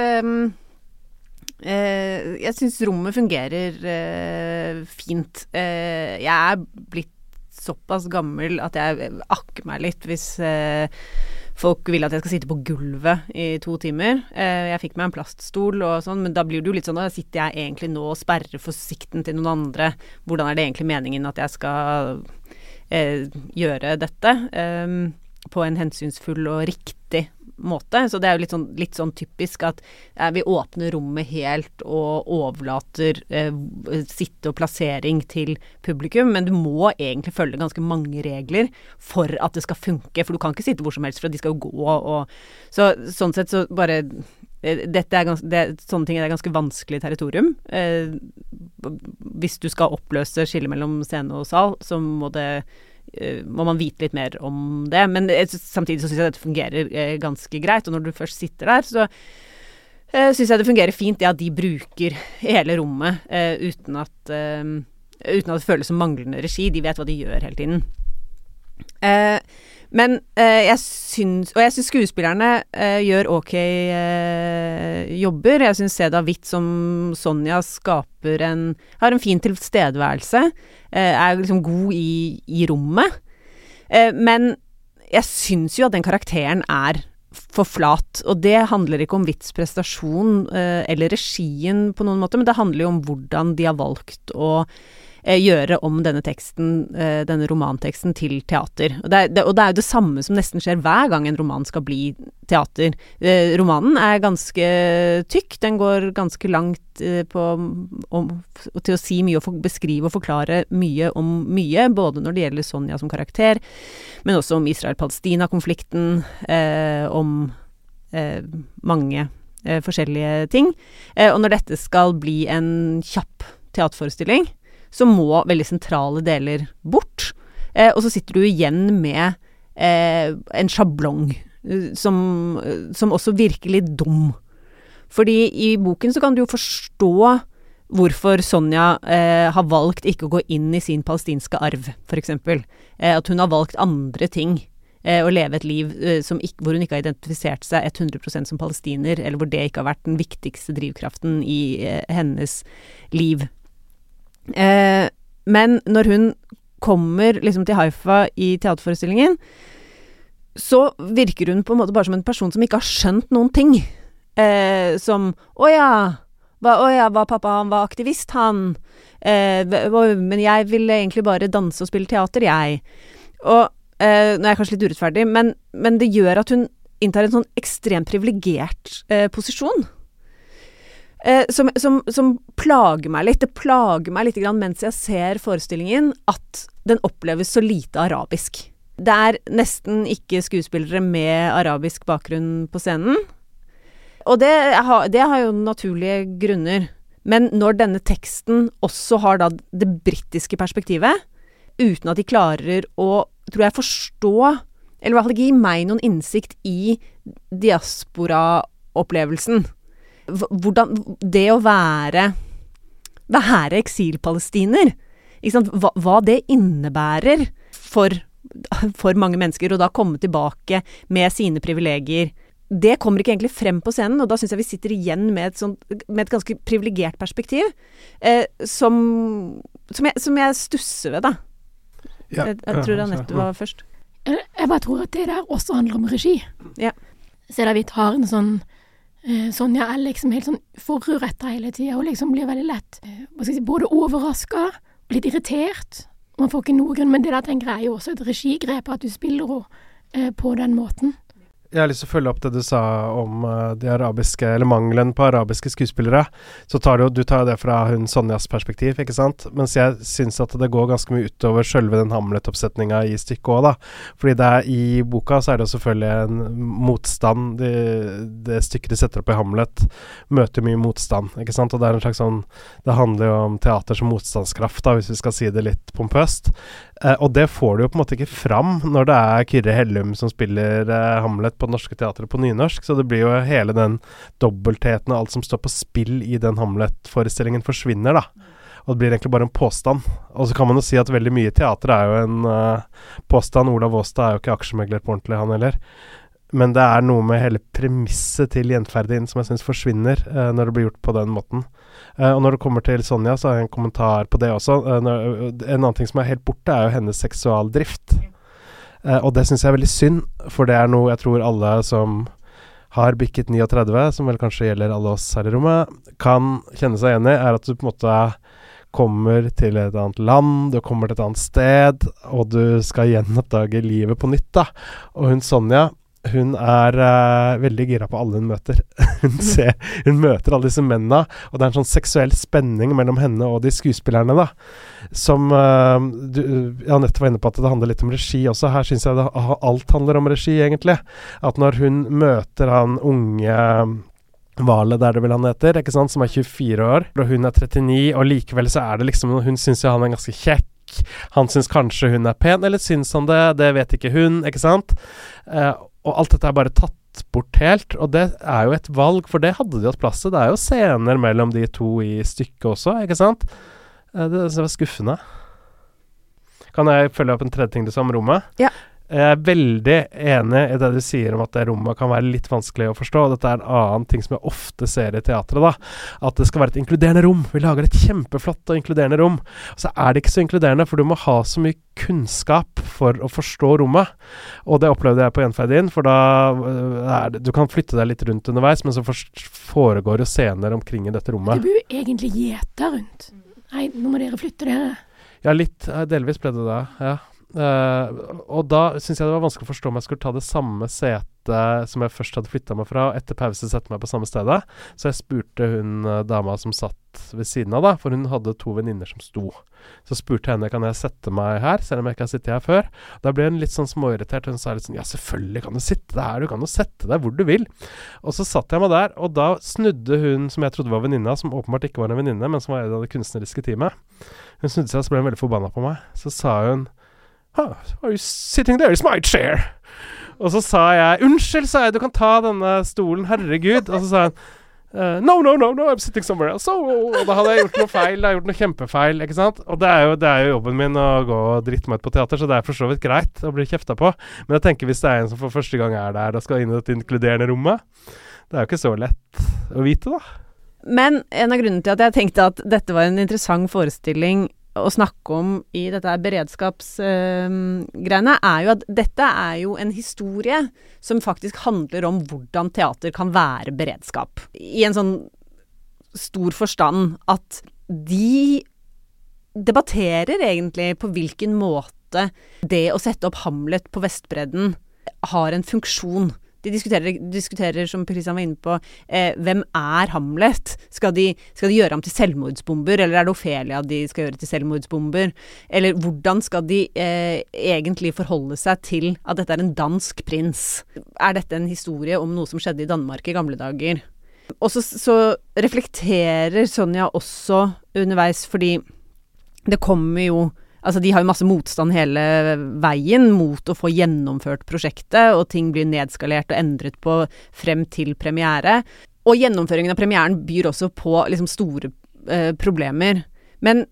synes rommet fungerer fint. Jeg blitt såpass gammel at jeg akker meg litt hvis folk vil at jeg skal sitte på gulvet i 2 timer. Jeg fikk meg en plaststol og sånn, men da blir det jo litt sånn, da sitter jeg egentlig nå og sperrer for sikten til noen andre. Hvordan det egentlig meningen at jeg skal gjøre dette på en hensynsfull og riktig måte? Så det jo litt sånn typisk at vi åpner rommet helt og overlater sitte- og plassering til publikum, men du må egentlig følge ganske mange regler for at det skal funke, for du kan ikke sitte hvor som helst, for de skal jo gå, og sånn sett så bare sånne ting ganske vanskelig territorium. Hvis du skal oppløse skille mellom scene og sal, så må man vite litt mer om det, men samtidig så synes jeg dette fungerer ganske greit, og når du først sitter der, så synes jeg det fungerer fint at de bruker hele rommet uten at det føles som manglende regi. De vet hva de gjør hele tiden. Men jeg synes skuespillerne gjør ok jobber. Jeg synes Seda Witt som Sonja har en fin tilstedeværelse, liksom god i rommet. Men jeg synes jo at den karakteren for flat, og det handler ikke om Witts prestasjon eller regien på noen måte, men det handler jo om hvordan de har valgt å gjøre om denne romanteksten til teater. Og det er jo det samme som nesten skjer hver gang en roman skal bli teater. Romanen ganske tykk, den går ganske langt til å si mye og beskrive og forklare mye om mye, både når det gjelder Sonja som karakter, men også om Israel-Palestina-konflikten, om mange forskjellige ting. Og når dette skal bli en kjapp teaterforestilling, så må veldig sentrale deler bort. Og så sitter du igjen med en sjablong som også virker litt dum. Fordi i boken så kan du jo forstå hvorfor Sonja har valgt ikke å gå inn i sin palestinske arv, for eksempel. At hun har valgt andre ting. Å leve et liv hvor hun ikke har identifisert seg 100% som palestiner, eller hvor det ikke har vært den viktigste drivkraften i hennes liv. Men når hun kommer liksom til Haifa i teaterforestillingen, så virker hun på en måte bare som en person som ikke har skjønt noen ting. Som, var pappa, han var aktivist, han. Men jeg ville egentlig bare danse og spille teater, jeg. Og nå er jeg kanskje litt urettferdig, men det gjør at hun inntar en sånn ekstremt privilegert posisjon. Som plager meg litt. Det plager meg litt grann mens jeg ser forestillingen at den oppleves så lite arabisk. Det nesten ikke skuespillere med arabisk bakgrunn på scenen. Og det har jo naturlige grunner. Men når denne teksten også har da det britiske perspektivet, uten at de klarer å, tror jeg, forstå, eller i hvert fall gi meg noen innsikt i diaspora-opplevelsen. Hvordan det å være eksilpalestiner, ikke sant? Hva det innebærer for mange mennesker, og da komme tilbake med sine privilegier, det kommer ikke egentlig frem på scenen, og da synes jeg vi sitter igjen med et ganske privilegert perspektiv, som jeg stusser ved, da. Ja, jeg tror Anette var først. Jeg bare tror at det der også handler om regi. Ja. Seda Witt har en sånn Sonja liksom helt sånn forurettet hele tiden, og liksom blir veldig lett både overrasket og litt irritert Man får ikke noe grunn, men det der tenker jeg jo også et regigrep, at du spiller henne på den måten. Jeg har lyst til å følge opp det du sa om de arabiske, eller mangelen på arabiske skuespillere. Så du tar det fra hun Sonjas perspektiv, ikke sant? Mens jeg synes at det går ganske mye utover selve den Hamlet-oppsetningen i stykket også, da. Fordi i boka så det jo selvfølgelig en motstand. Det stykket de setter opp i Hamlet møter mye motstand, ikke sant? Og det en slags sånn, det handler jo om teater som motstandskraft, da, hvis vi skal si det litt pompøst. Og det får du jo på en måte ikke fram når det Kyrre Hellum som spiller Hamlet på det norske teatret på nynorsk, så det blir jo hele den dobbeltheten og alt som står på spill i den Hamlet-forestillingen forsvinner, da. Og det blir egentlig bare en påstand. Og så kan man jo si at veldig mye teater jo en påstand. Olav Aastad jo ikke aksjemegler på ordentlig, han heller. Men det noe med hele premisset til Gjenferdien som jeg synes forsvinner når det blir gjort på den måten. Og når det kommer til Sonja, så har jeg en kommentar på det også. En annen ting som helt borte jo hennes seksualdrift. Og det synes jeg veldig synd, for det noe jeg tror alle som har bikket 39, som vel kanskje gjelder alle oss her i rommet, kan kjenne seg igjen i, at du på en måte kommer til et annet land, du kommer til et annet sted, og du skal gjenoppdage livet på nytt, da. Og hun Sonja, hun veldig gira på alle hun møter. Hun møter alle disse mennene, og det en sånn seksuell spenning mellom henne og de skuespillerne, da. Som jeg nettopp var inne på at det handler litt om regi også. Her synes jeg alt handler om regi, egentlig. At når hun møter han unge Vale, det vel han heter, ikke sant, som 24 år, og hun 39, og likevel så det liksom, hun synes jo han ganske kjekk. Han synes kanskje hun pen, eller synes han det vet ikke hun, ikke sant? Og alt dette bare tatt bort helt, og det jo et valg, for det hadde de hatt plass til. Det jo scener mellom de to i stykket også, ikke sant? Det var skuffende. Kan jeg følge opp en tredje ting du sa om rommet? Ja. Jeg veldig enig i det du sier om at det rommet kan være litt vanskelig å forstå. Dette en annen ting som jeg ofte ser i teatret, da. At det skal være et inkluderende rom. Vi lager et kjempeflott og inkluderende rom. Så det ikke så inkluderende, for du må ha så mye kunnskap for å forstå rommet. Og det opplevde jeg på Gjenferdien, for da du kan flytte deg litt rundt underveis, men så foregår jo scener omkring i dette rommet. Du bør jo egentlig gjete rundt. Nei, nå må dere flytte dere. Ja, litt. Delvis ble det da, ja. Og da synes jeg det var vanskelig å forstå om jeg skulle ta det samme setet som jeg først hadde flyttet meg fra, og etter pause sette meg på samme stedet. Så jeg spurte hun dama som satt ved siden av, da, for hun hadde 2 venninner som sto. Så spurte henne, kan jeg sette meg her, selv om jeg ikke har sittet her før? Da ble hun litt sånn småirritert, og hun sa litt sånn, ja, selvfølgelig kan du sitte der, du kan jo sette deg hvor du vil. Og så satt jeg meg der, og da snudde hun, som jeg trodde var venninna, som åpenbart ikke var en venninne, men som var en av det kunstneriske teamet. Hun snudde seg, og så ble hun veldig forbannet på meg. Så sa hun, are you sitting there? It's my chair. Og så sa jeg, unnskyld, sa jeg, du kan ta denne stolen, herregud. Og så sa hun, no, I'm sitting somewhere else. Og da hadde jeg gjort noe feil, jeg hadde gjort noe kjempefeil, ikke sant? Og det er jo jobben min å gå og dritte meg ut på teater, så det for så vidt greit å bli kjefta på. Men jeg tenker hvis det en som for første gang der og skal inn i dette inkluderende rommet, det jo ikke så lett å vite, da. Men en av grunnene til at jeg tenkte at dette var en interessant forestilling å snakke om i dette beredskapsgreiene, jo at dette jo en historie som faktisk handler om hvordan teater kan være beredskap. I en sånn stor forstand at de debatterer egentlig på hvilken måte det å sette opp Hamlet på Vestbredden har en funksjon. De diskuterer som Per Kristian var inne på, hvem Hamlet? Skal de gjøre ham til selvmordsbomber, eller det Ofelia de skal gjøre til selvmordsbomber? Eller hvordan skal de egentlig forholde seg til at dette en dansk prins? Dette en historie om noe som skjedde i Danmark i gamle dager? Og så reflekterer Sonja også underveis, fordi det kommer jo altså de har jo masse motstand hele veien mot å få gjennomført prosjektet, og ting blir nedskalert og endret på frem til premiere. Og gjennomføringen av premieren byr også på liksom store problemer. Men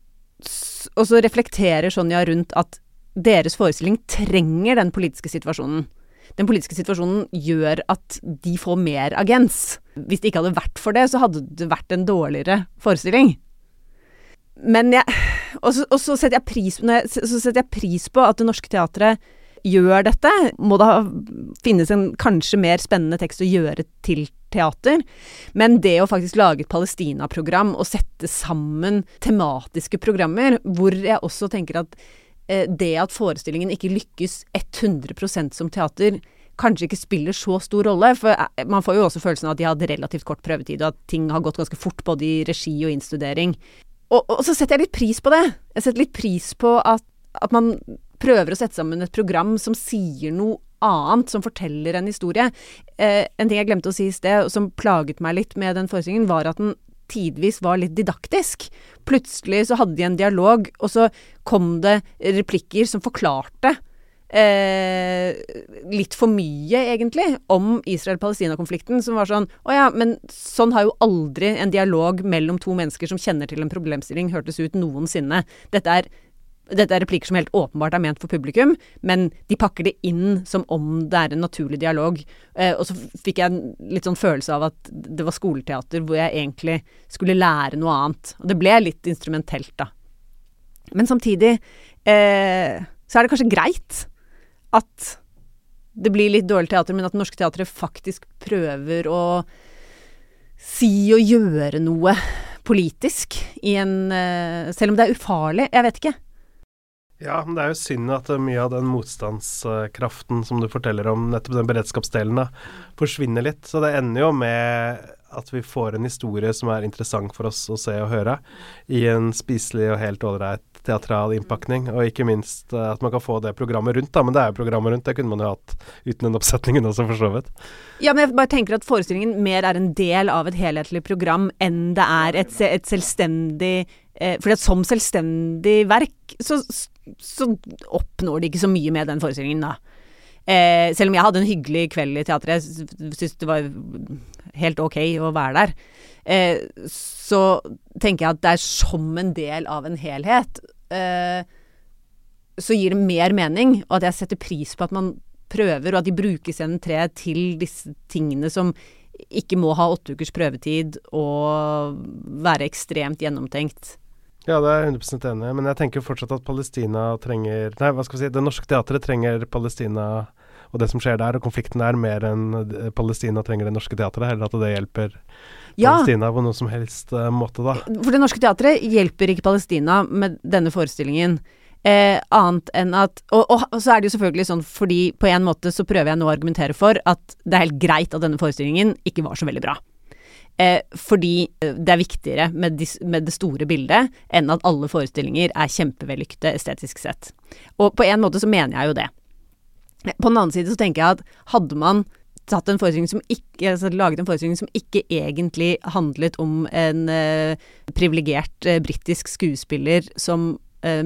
og så reflekterer Sonja rundt at deres forestilling trenger den politiske situasjonen. Den politiske situasjonen gjør at de får mer agens. Hvis det ikke hadde vært for det, så hadde det vært en dårligere forestilling. Men så setter jeg pris på at det norske teatret gjør dette. Må det finnes en kanskje mer spennende tekst å gjøre til teater, men det å faktisk lage et Palestina-program og sette sammen tematiske programmer, hvor jeg også tenker at det at forestillingen ikke lykkes 100% som teater, kanskje ikke spiller så stor rolle, for man får jo også følelsen av at de hadde relativt kort prøvetid, og at ting har gått ganske fort både i regi og innstudering. Og så setter jeg litt pris på det. Jeg setter litt pris på at man prøver å sette sammen et program som sier noe annet, som forteller en historie. En ting jeg glemte å si i sted, som plaget meg litt med den forestillingen, var at den tidvis var litt didaktisk. Plutselig så hadde de en dialog, og så kom det replikker som forklarte litt for mye, egentlig, om Israel-Palestina-konflikten, som var sånn, men sånn har jo aldri en dialog mellom to mennesker som kjenner til en problemstilling hørtes ut noensinne. Dette er replikker som helt åpenbart er ment for publikum, men de pakker det inn som om det er en naturlig dialog. Og så fikk jeg en litt sånn følelse av at det var skoleteater hvor jeg egentlig skulle lære noe annet. Og det ble litt instrumentelt, da. Men samtidig så er det kanskje greit at det blir litt dårlig teater, men at Norske Teatret faktisk prøver å si og gjøre noe politisk i selv om det er ufarlig. Jeg vet ikke. Ja, men det er jo synd at mye av den motstandskraften som du forteller om, nettopp den beredskapsdelen da, forsvinner litt. Så det ender jo med at vi får en historie som er interessant for oss å se og høre i en spiselig og helt ålreit teatral innpakning, og ikke minst at man kan få det programmet rundt da, men det er jo programmet rundt, det kunne man jo hatt uten den oppsetningen også for så vidt. Ja, men jeg bare tenker at forestillingen mer er en del av et helhetlig program enn det er et selvstendig, fordi at som selvstendig verk så oppnår de ikke så mye med den forestillingen da. Selv om jeg hadde en hyggelig kveld i teatret, jeg synes det var helt ok å være der, så tenker jeg at det er som en del av en helhet, så gir det mer mening, og at jeg setter pris på at man prøver, og at de bruker scenen 3 til disse tingene som ikke må ha 8 ukers prøvetid og være ekstremt gjennomtenkt. Ja, det er jeg 100% enig i, men jeg tenker fortsatt at Det Norske Teatret trenger Palestina og det som skjer der, og konflikten der, mer enn Palestina trenger Det Norske Teatret, eller at det hjelper Palestina på noen som helst måte da. For Det Norske Teatret hjelper ikke Palestina med denne forestillingen, annet enn at, og så er det jo selvfølgelig sånn, fordi på en måte så prøver jeg nå å argumentere for at det er helt greit at denne forestillingen ikke var så veldig bra. Fordi det er viktigere med det store bildet enn at alle forestillinger er kjempevellykkede estetisk sett. Og på en måte så mener jeg jo det. På den annen side så tenker jeg at hadde man tatt en forestilling laget en forestilling som ikke egentlig handlet om en privilegert britisk skuespiller som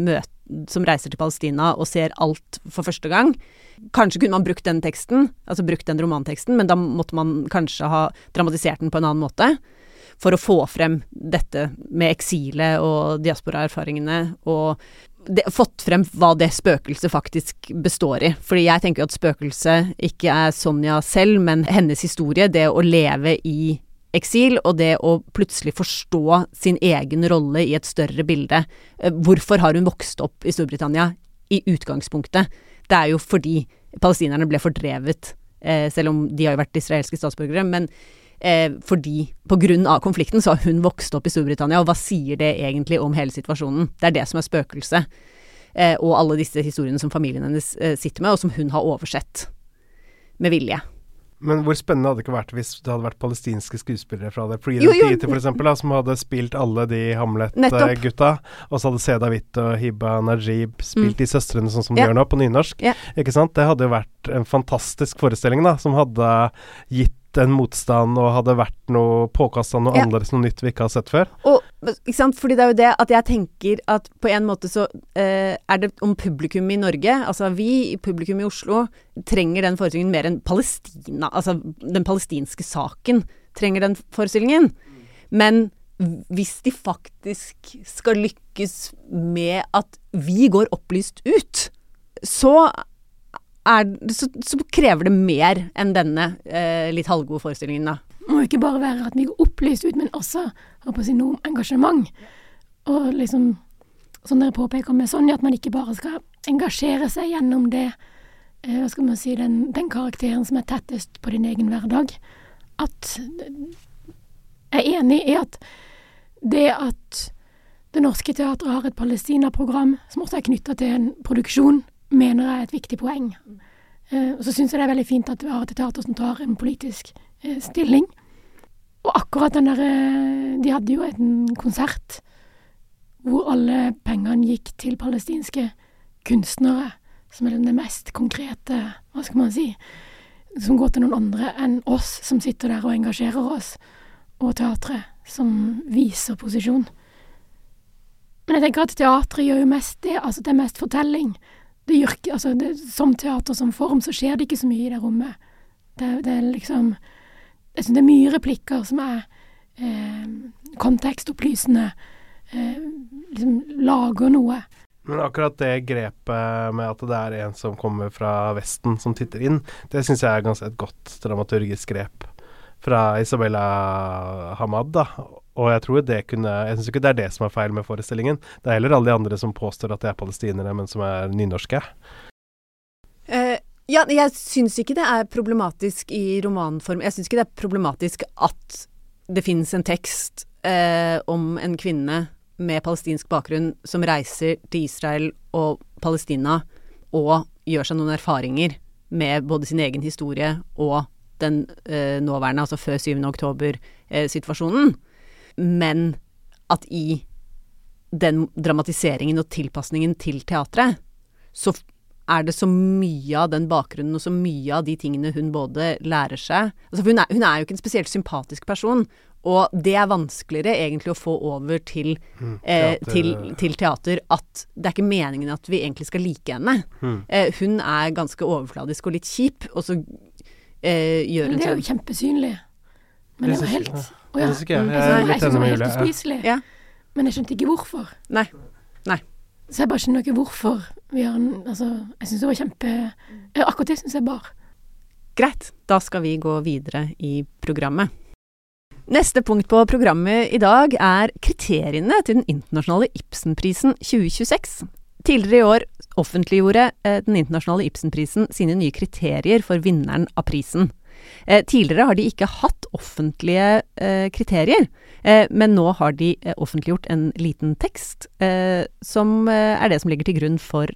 reiser til Palestina og ser alt for første gang. Kanskje kunne man brukt den teksten, altså brukt den romanteksten, men da måtte man kanskje ha dramatisert den på en annen måte for å få frem dette med eksilet og diaspora-erfaringene og fått frem hva det spøkelset faktisk består i. Fordi jeg tenker jo at spøkelset ikke er Sonja selv, men hennes historie, det å leve i eksil, og det å plutselig forstå sin egen rolle i et større bilde. Hvorfor har hun vokst opp i Storbritannia i utgangspunktet? Det er jo fordi palestinerne ble fordrevet, selv om de har jo vært israelske statsborgere, men fordi på grunn av konflikten så har hun vokst opp i Storbritannia, og hva sier det egentlig om hele situasjonen? Det er det som er spøkelset, og alle disse historiene som familien hennes sitter med, og som hun har oversett med vilje. Men hvor spennende hadde det ikke vært hvis det hadde vært palestinske skuespillere fra det Freedom Theater for eksempel, da, som hadde spilt alle de Hamlet-gutta, og så hadde Seda Witt og Hiba Najib spilt de søstrene sånn som de gjør nå på nynorsk. Ikke sant? Det hadde jo vært en fantastisk forestilling da, som hadde gitt en motstand og hadde vært noe påkastet noe annerledes, noe nytt vi ikke har sett før. Og, ikke sant, fordi det er jo det at jeg tenker at på en måte så er det om publikum i Norge, altså vi i publikum i Oslo trenger den forestillingen mer enn Palestina, altså den palestinske saken trenger den forestillingen. Men hvis de faktisk skal lykkes med at vi går opplyst ut, så krever det mer enn denne litt halvgode forestillingen da. Det må ikke bare være at vi går opplyst ut, men også har på sin noe engasjement. Og liksom, som dere påpeker med Sonja, at man ikke bare skal engasjere seg gjennom det, hva skal man si, den karakteren som er tettest på din egen hverdag. at jeg er enig i at det at Det Norske Teatret har et Palestina-program som også knyttet til en produksjon, mener jeg et viktig poeng. Og så synes jeg det veldig fint at vi har et teater som tar en politisk stilling. Og akkurat den der, de hadde jo en konsert hvor alle pengene gikk til palestinske kunstnere, som det mest konkrete, hva skal man si, som går til noen andre enn oss som sitter der og engasjerer oss, og teatret som viser posisjon. Men jeg tenker at teatret gjør jo mest det, altså det er mest fortelling. Det gjør ikke, altså som teater som form så skjer det ikke så mye i det rommet. Det er liksom, jeg synes det er mye replikker som kontekstopplysende, liksom lager noe. Men akkurat det grepet med at det en som kommer fra Vesten som titter inn, det synes jeg ganske et godt dramaturgisk grep fra Isabella Hamad, da. Og jeg tror jeg synes ikke det det som feil med forestillingen. Det heller alle de andre som påstår at de palestinere, men som nynorske. Ja, jeg synes ikke det problematisk i romanform. Jeg synes ikke det problematisk at det finnes en tekst om en kvinne med palestinsk bakgrunn som reiser til Israel og Palestina og gjør seg noen erfaringer med både sin egen historie og den nåværende, altså før 7. oktober-situasjonen. Men at i den dramatiseringen og tilpasningen til teatret, så det så mye av den bakgrunnen og så mye av de tingene hun både lærer seg. Altså, for hun jo ikke en spesielt sympatisk person, og det vanskeligere egentlig å få over til teater, at det ikke meningen at vi egentlig skal like henne. Hun ganske overfladisk og litt kjip, og så gjør hun det sånn. Jo kjempesynlig. Men det var helt... Det synes ikke jeg. Jeg synes det var helt uspiselig. Ja. Men jeg skjønte ikke hvorfor. Nei. Så jeg bare skjønner ikke hvorfor vi har jeg synes det var akkurat det synes jeg bare. Greit, da skal vi gå videre i programmet. Neste punkt på programmet i dag kriteriene til den internasjonale Ibsenprisen 2026. Tidligere i år offentliggjorde den internasjonale Ibsenprisen sine nye kriterier for vinneren av prisen. Tidligere har de ikke hatt offentlige kriterier, men nå har de offentliggjort en liten tekst som det som ligger til grunn for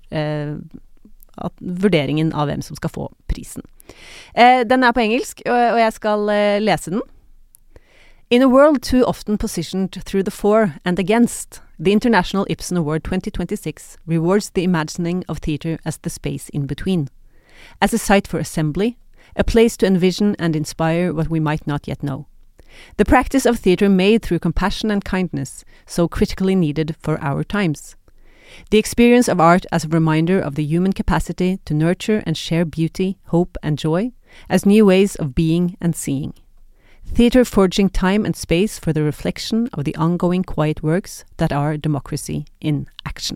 vurderingen av hvem som skal få prisen. Den på engelsk, og jeg skal lese den. In a world too often positioned through the for and against, the International Ibsen Award 2026 rewards the imagining of theatre as the space in between. As a site for assembly, a place to envision and inspire what we might not yet know. The practice of theatre made through compassion and kindness, so critically needed for our times. The experience of art as a reminder of the human capacity to nurture and share beauty, hope and joy, as new ways of being and seeing. Theatre forging time and space for the reflection of the ongoing quiet works that are democracy in action.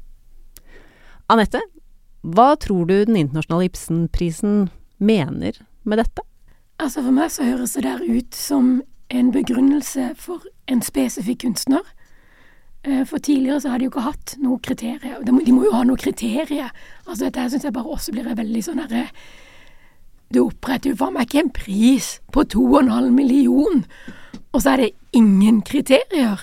Annette, hva tror du den internasjonale Ibsenprisen mener med dette? Altså for meg så høres det der ut som en begrunnelse for en spesifikk kunstner. For tidligere så har de jo ikke hatt noen kriterier. De må jo ha noen kriterier. Altså dette her synes jeg bare også blir veldig sånn her... Du oppretter jo for meg ikke en pris på 2,5 million, og så det ingen kriterier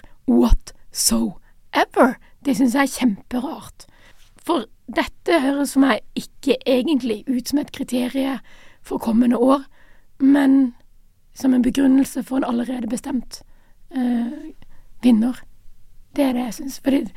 whatsoever. Det synes jeg kjemperart. For dette høres for meg ikke egentlig ut som et kriterie for kommende år, men som en begrunnelse for en allerede bestemt vinner. Det det jeg synes. Fordi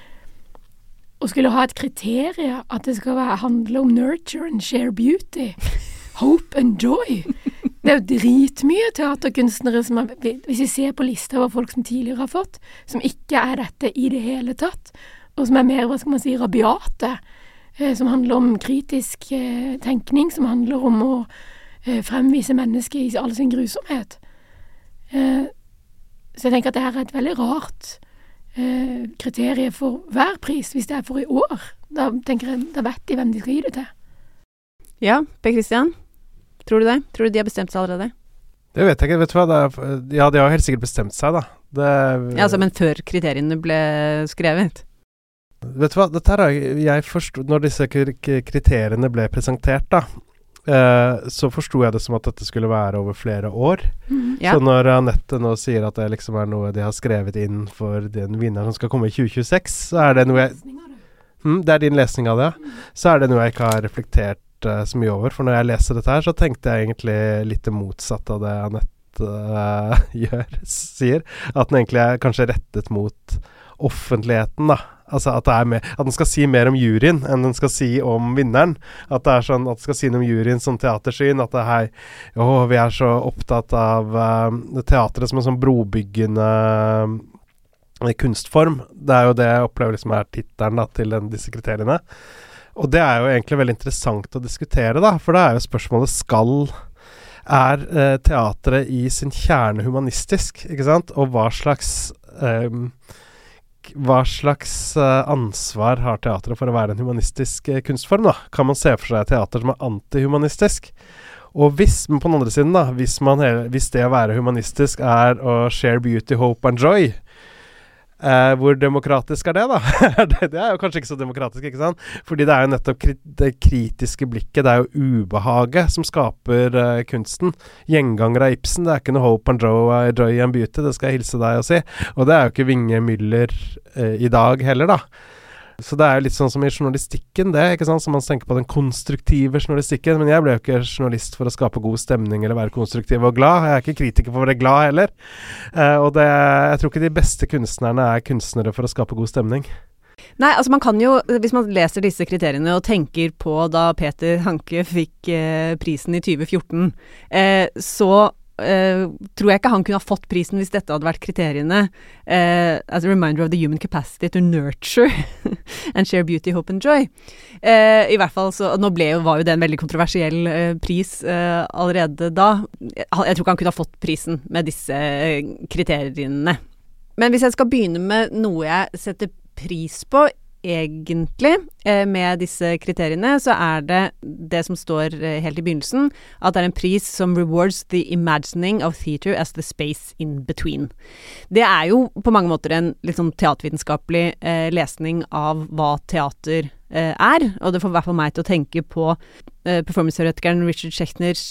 å skulle ha et kriterie at det skal handle om nurture and share beauty... Hope and joy. Det jo dritmye teaterkunstnere som hvis vi ser på lista over folk som tidligere har fått, som ikke dette i det hele tatt, og som mer, hva skal man si, rabiate, som handler om kritisk tenkning, som handler om å fremvise mennesket i all sin grusomhet. Så jeg tenker at det et veldig rart kriterie for hver pris, hvis det for i år. Da tenker jeg, da vet de hvem de skal gi det til. Ja, Per Christian, tror du det? Tror du de har bestemt seg allerede? Det vet jeg ikke, vet du hva? Ja, de har helt sikkert bestemt seg, da. Ja, altså, men før kriteriene ble skrevet? Vet du hva, dette har jeg forstått, når disse kriteriene ble presentert, da, så forstod jeg det som at dette skulle være over flere år. Ja. Så når Anette nå sier at det liksom er noe de har skrevet inn for den vinneren som skal komme i 2026, så er det noe jeg... det er din lesning av det, ja. Så er det noe jeg ikke har reflektert så mye over. For når jeg leser dette her, så tenkte jeg egentlig litt det motsatte av det Anette sier. At den egentlig er kanskje rettet mot offentligheten, da. Altså at den skal si mer om juryen enn den skal si om vinneren. At det er sånn at den skal si noe om juryen som teatersyn. At vi er så opptatt av teateret som en sånn brobyggende kunstform. Det er jo det jeg opplever liksom er tittelen til disse kriteriene. Og det er jo egentlig veldig interessant å diskutere, da. For det er jo spørsmålet teateret i sin kjerne humanistisk, ikke sant? Og hva slags ansvar har teateret for å være en humanistisk kunstform, da? Kan man se for seg et teater som er antihumanistisk? Og men på den andre siden, da, hvis det å være humanistisk er å share beauty, hope and joy, hvor demokratisk er det, da? Det er jo kanskje ikke så demokratisk, ikke sant? Fordi det er jo nettopp det kritiske blikket, det er jo ubehaget som skaper kunsten. Gjenganger av Ibsen, det er ikke noe hope and joy and beauty, det skal jeg hilse deg å si. Og det er jo ikke Vinge Müller i dag heller, da. Så det er jo litt sånn som i journalistikken det, ikke sant? Så man tenker på den konstruktive journalistikken, men jeg ble jo ikke journalist for å skape god stemning eller være konstruktiv og glad. Jeg er ikke kritiker for å være glad heller. Og jeg tror ikke de beste kunstnerne er kunstnere for å skape god stemning. Nei, altså man kan jo, hvis man leser disse kriteriene og tenker på da Peter Hanke fikk prisen i 2014, så tror jeg ikke han kunne ha fått prisen hvis dette hadde vært kriteriene as a reminder of the human capacity to nurture and share beauty, hope and joy. I hvert fall, så nå var jo det en veldig kontroversiell pris allerede da. Jeg tror ikke han kunne ha fått prisen med disse kriteriene. Men hvis jeg skal begynne med noe jeg setter pris på egentlig med disse kriteriene, så er det som står helt i begynnelsen, at det er en pris som rewards the imagining of theater as the space in between. Det er jo på mange måter en litt sånn teatervitenskapelig lesning av hva teater og det får i hvert fall meg til å tenke på performance-teoretikeren Richard Schechners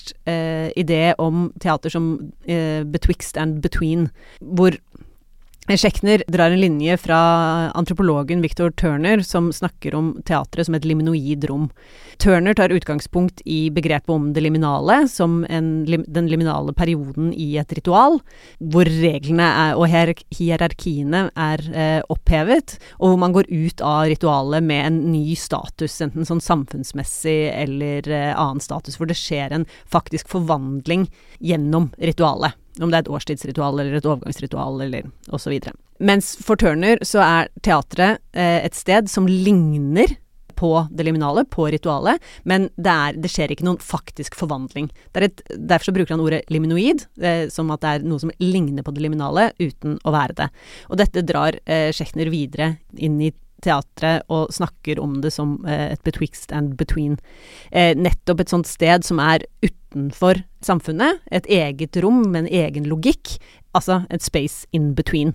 idé om teater som betwixt and between, hvor Schechner drar en linje fra antropologen Victor Turner som snakker om teatret som et liminoid rom. Turner tar utgangspunkt i begrepet om det liminale som den liminale perioden i et ritual, hvor reglene og hierarkiene er opphevet, og hvor man går ut av ritualet med en ny status, enten sånn samfunnsmessig eller annen status, hvor det skjer en faktisk forvandling gjennom ritualet. Om det er et årstidsritual eller et overgangsritual eller og så videre. Mens for Turner så er teatret et sted som ligner på det liminale, på ritualet, men det skjer ikke noen faktisk forvandling. Derfor så bruker han ordet liminoid, som at det er noe som ligner på det liminale uten å være det. Og dette drar Schechner videre inn i teatret og snakker om det som et betwixt and between. Nettopp et sånt sted som er utenfor samfunnet, et eget rom med en egen logikk, altså et space in between.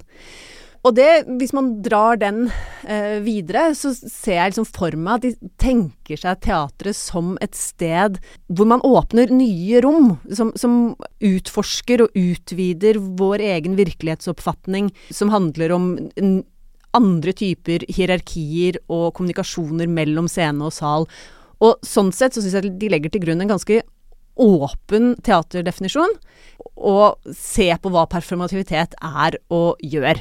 Og hvis man drar den videre, så ser jeg liksom for meg at de tenker seg teatret som et sted hvor man åpner nye rom, som utforsker og utvider vår egen virkelighetsoppfatning, som handler om andre typer hierarkier og kommunikasjoner mellom scene og sal. Og sånn sett så synes jeg de legger til grunn en ganske åpen teaterdefinisjon, og se på hva performativitet er og gjør.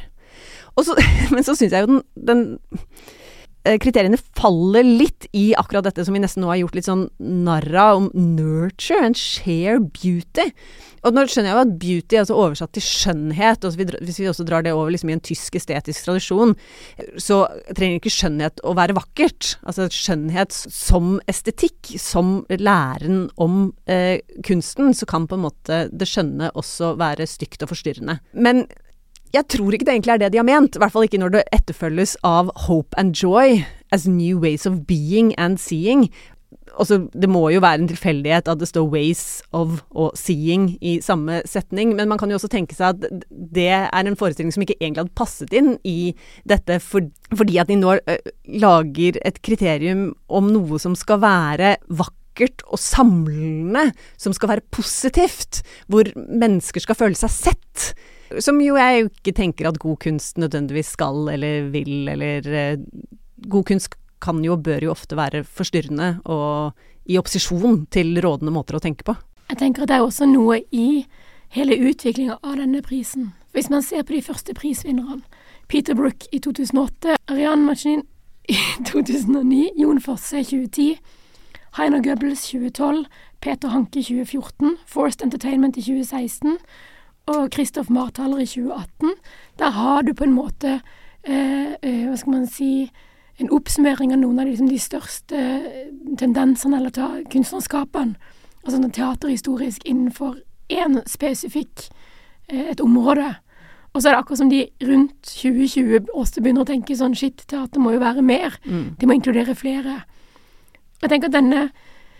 Men så synes jeg jo den kriteriene faller litt i akkurat dette som vi nesten nå har gjort litt sånn narra om nurture and share beauty. Og nå skjønner jeg jo at beauty er altså oversatt til skjønnhet, og hvis vi også drar det over liksom i en tysk estetisk tradisjon, så trenger ikke skjønnhet å være vakkert. Altså skjønnhet som estetikk, som læren om kunsten, så kan på en måte det skjønne også være stygt og forstyrrende. Men jeg tror ikke det egentlig er det de har ment, i hvert fall ikke når det etterfølges av hope and joy as new ways of being and seeing. Også, det må jo være en tilfeldighet at det står ways of og seeing i samme setning, men man kan jo også tenke seg at det er en forestilling som ikke egentlig hadde passet inn i dette, fordi at de nå lager et kriterium om noe som skal være vakkert vakkert og samlende, som skal være positivt, hvor mennesker skal føle seg sett. Som jo jeg ikke tenker at god kunst nødvendigvis skal eller vil, eller god kunst kan jo og bør jo ofte være forstyrrende og i opposisjon til rådende måter å tenke på. Jeg tenker at det også noe i hele utviklingen av denne prisen. Hvis man ser på de første prisvinnerne, Peter Brook i 2008, Ariane Machin i 2009, Jon Fosse i 2010, Heiner Goebbels 2012, Peter Hanke i 2014, Forced Entertainment i 2016 og Christoph Marthaler i 2018. Der har du på en måte, hva skal man si, en oppsummering av noen av de største tendensene eller kunstnerskapene, altså teaterhistorisk innenfor en spesifikk et område. Og så er det akkurat som de rundt 2020 også begynner å tenke sånn, shit, teater må jo være mer. De må inkludere flere. Jeg tenker at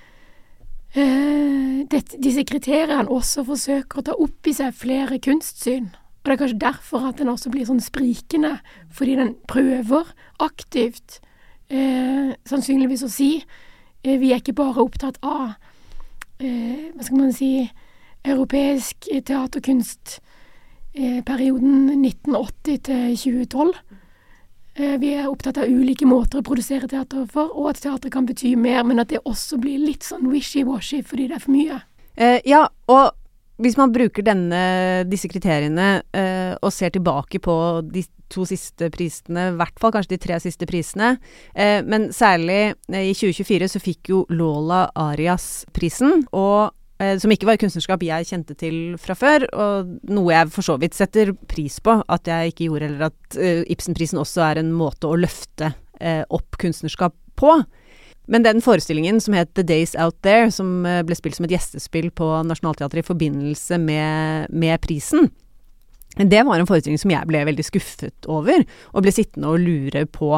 disse kriteriene også forsøker å ta opp i seg flere kunstsyn. Og det er kanskje derfor at den også blir sånn sprikende, fordi den prøver aktivt, sannsynligvis å si, vi er ikke bare opptatt av, hva skal man si, europeisk teaterkunst, perioden 1980 til 2012. Vi er opptatt av ulike måter å produsere teater for, og at teater kan bety mer, men at det også blir litt sånn wishy-washy fordi det er for mye. Ja, og hvis man bruker disse kriteriene og ser tilbake på de 2 siste prisene, i hvert fall kanskje de 3 siste prisene, men særlig i 2024 så fikk jo Lola Arias prisen, og som ikke var et kunstnerskap jeg kjente til fra før, og noe jeg for så vidt setter pris på at jeg ikke gjorde, eller at Ibsen-prisen også er en måte å løfte opp kunstnerskap på. Men den forestillingen som het The Days Out There, som ble spilt som et gjestespill på Nationaltheatret i forbindelse med prisen, det var en forestilling som jeg ble veldig skuffet over, og ble sittende og lure på,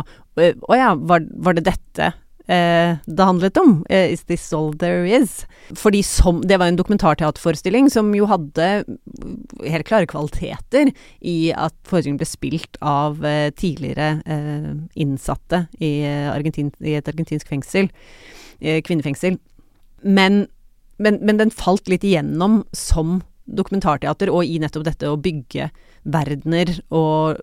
var det dette det handlet om? Is this all there is? Fordi det var en dokumentarteaterforestilling som jo hadde helt klare kvaliteter i at forestillingen ble spilt av tidligere innsatte i et argentinsk fengsel, kvinnefengsel. Men den falt litt igjennom som dokumentarteater, og i nettopp dette å bygge verdener og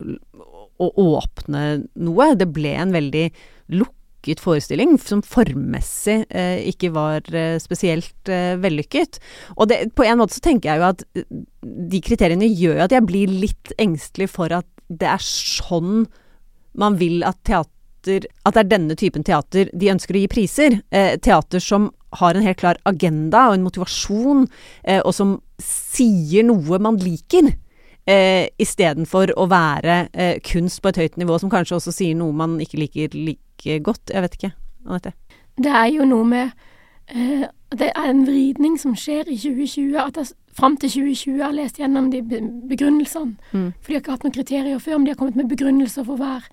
åpne noe. Det ble en veldig lukket forestilling som formmessig ikke var spesielt vellykket. Og på en måte så tenker jeg jo at de kriteriene gjør at jeg blir litt engstelig for at det er sånn man vil at det er denne typen teater de ønsker å gi priser. Teater som har en helt klar agenda og en motivasjon, og som sier noe man liker, i stedet for å være kunst på et høyt nivå, som kanskje også sier noe man ikke liker like godt. Jeg vet ikke, Anette. Det er jo noe med det er en vridning som skjer i 2020, at jeg frem til 2020 har lest gjennom de begrunnelsene, for de har ikke hatt noen kriterier før, men de har kommet med begrunnelser for hver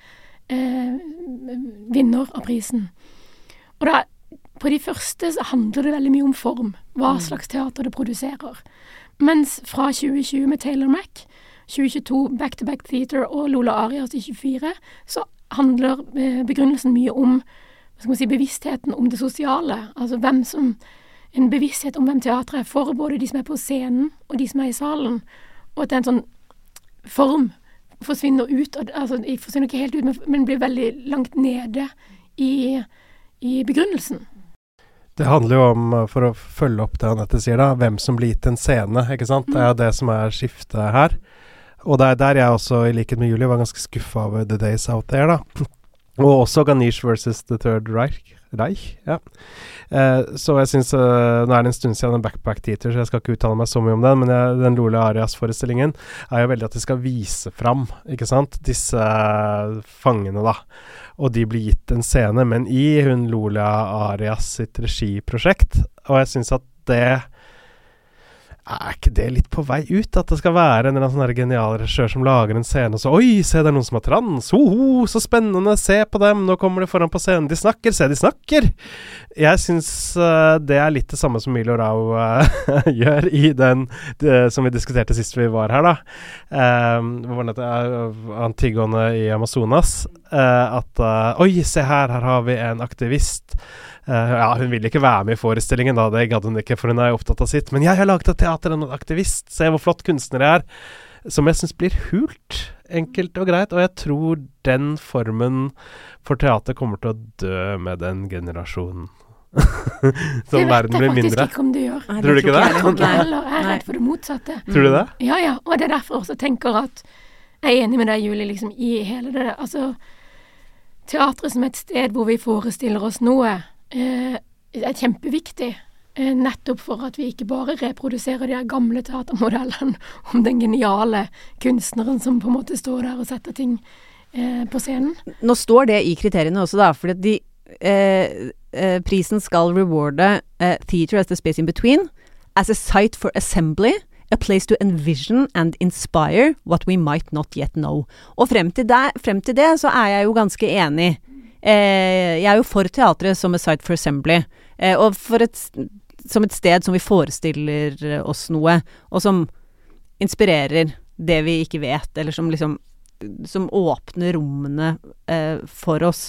vinner av prisen. Og da, på de første så handler det veldig mye om form, hva slags teater det produserer. Mens fra 2020 med Taylor Mac, 2022 Back to Back Theater og Lola Arias i 2024, så handler begrunnelsen mye om, hva skal man si, bevisstheten om det sosiale, altså en bevissthet om hvem teatret er for, både de som er på scenen og de som er i salen, og at det er en sånn form forsvinner ut, altså de forsvinner ikke helt ut, men blir veldig langt nede i begrunnelsen. Det handler jo om, for å følge opp det Anette sier da, hvem som blir gitt en scene, ikke sant? Det er jo det som er skiftet her. Og det er der jeg også, i likhet med Julie, var ganske skuffet av The Days Out There da. Og også Ganesh versus The Third Reich, ja. Så jeg synes, nå er det en stund siden den Backpack Theater, så jeg skal ikke uttale meg så mye om den, men den Lola Arias-forestillingen er jo veldig at de skal vise fram, ikke sant, disse fangene da. Og de blir gitt en scene, men i hun Lola Arias sitt regiprosjekt, og jeg synes at det er ikke det litt på vei ut, at det skal være en eller annen sånn genial regissør som lager en scene, og så, oi, se, det er noen som har trans, så spennende, se på dem, nå kommer de foran på scenen, de snakker, de snakker! Jeg synes det er litt det samme som Milo Rau gjør i som vi diskuterte sist vi var her da, Antigone i Amazonas, at oi, se her har vi en aktivist. Ja, hun vil ikke være med i forestillingen da, det gadd hun ikke, for hun er jo opptatt av sitt. Men jeg har laget et teater om en aktivist, se hvor flott kunstner jeg er. Som jeg synes blir hult, enkelt og greit, og jeg tror den formen for teater kommer til å dø med den generasjonen. Som verden blir mindre. Det vet jeg faktisk ikke om det gjør. Tror du ikke det? Jeg tror ikke heller, jeg er redd for det motsatte. Tror du det? Ja, og det er derfor jeg også tenker at jeg er enig med deg, Julie, liksom i hele det, altså teatret som et sted hvor vi forestiller oss noe, er kjempeviktig. Nettopp for at vi ikke bare reproduserer de gamle teatermodellene om den geniale kunstneren som på en måte står der og setter ting på scenen. Nå står det i kriteriene også da, fordi at prisen skal rewarde theater as the space in between, as a site for assembly, a place to envision and inspire what we might not yet know. Og frem til det så er jeg jo ganske enig. Jeg er jo for teatret som a site for assembly, og som et sted som vi forestiller oss noe, og som inspirerer det vi ikke vet, eller som liksom som åpner rommene for oss.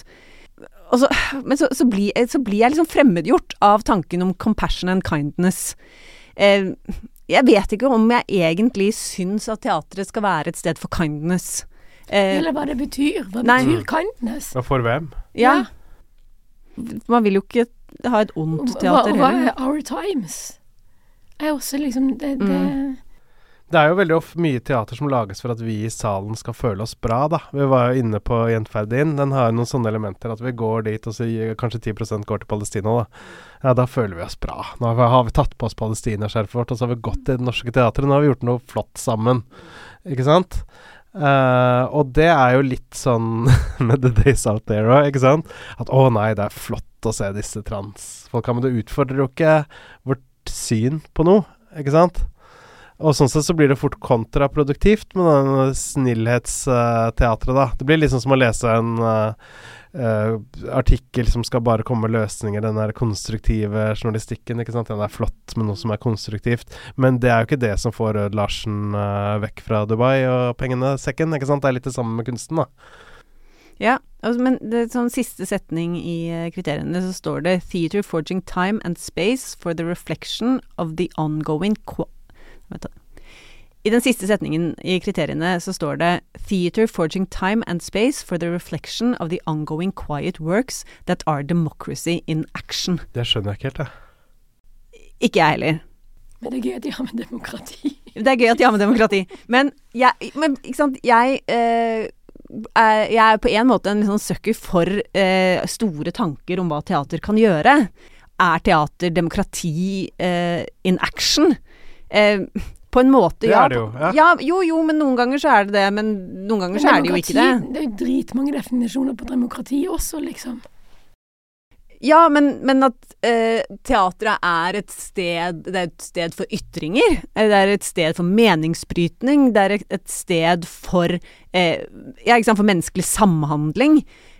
Men så blir jeg liksom fremmedgjort av tanken om compassion and kindness. Jeg vet ikke om jeg egentlig syns at teatret skal være et sted for kindness. Eller hva det betyr. Hva betyr kindness? Og for hvem? Ja. Man vil jo ikke ha et ondt teater heller. Hva er Our Times? Er også liksom det er jo veldig mye teater som lages for at vi i salen skal føle oss bra, da. Vi var jo inne på Gjenferd inn. Den har noen sånne elementer at vi går dit, og så kanskje 10% går til Palestina, da. Ja, da føler vi oss bra. Nå har vi tatt på oss Palestina-skjerfet vårt, og så har vi gått til det norske teatret. Nå har vi gjort noe flott sammen. Ikke sant? Og det er jo litt sånn med The Days Out There også, ikke sant? At nei, det er flott å se disse transfolka, men det utfordrer jo ikke vårt syn på noe, ikke sant? Og sånn sett så blir det fort kontraproduktivt med den snillhetsteatret da. Det blir liksom som å lese en artikkel som skal bare komme med løsninger, den der konstruktive journalistikken, ikke sant? Den er flott med noe som er konstruktivt, men det er jo ikke det som får Rød Larsen vekk fra Dubai og pengene sekken, ikke sant? Det er litt det samme med kunsten da. Ja, men det er sånn siste setning i kriteriene så står det Theater forging time and space for the reflection of the ongoing I den siste setningen i kriteriene så står det Theater forging time and space for the reflection of the ongoing quiet works that are democracy in action. Det skjønner jeg ikke helt, da. Ikke jeg heller. Men det er gøy at de har med demokrati. Det er gøy at de har med demokrati. Men ikke sant, jeg er på en måte en sånn søkker for store tanker om hva teater kan gjøre. Er teater demokrati in action? På en måte, det er det jo, ja. Jo, men noen ganger så er det det, men noen ganger så er det jo ikke det. Det er jo dritmange definisjoner på demokrati også, liksom. Ja, men at teatret er et sted for ytringer. Det er et sted for meningsbrytning. Det er et sted for, ikke sant, for menneskelig samhandling,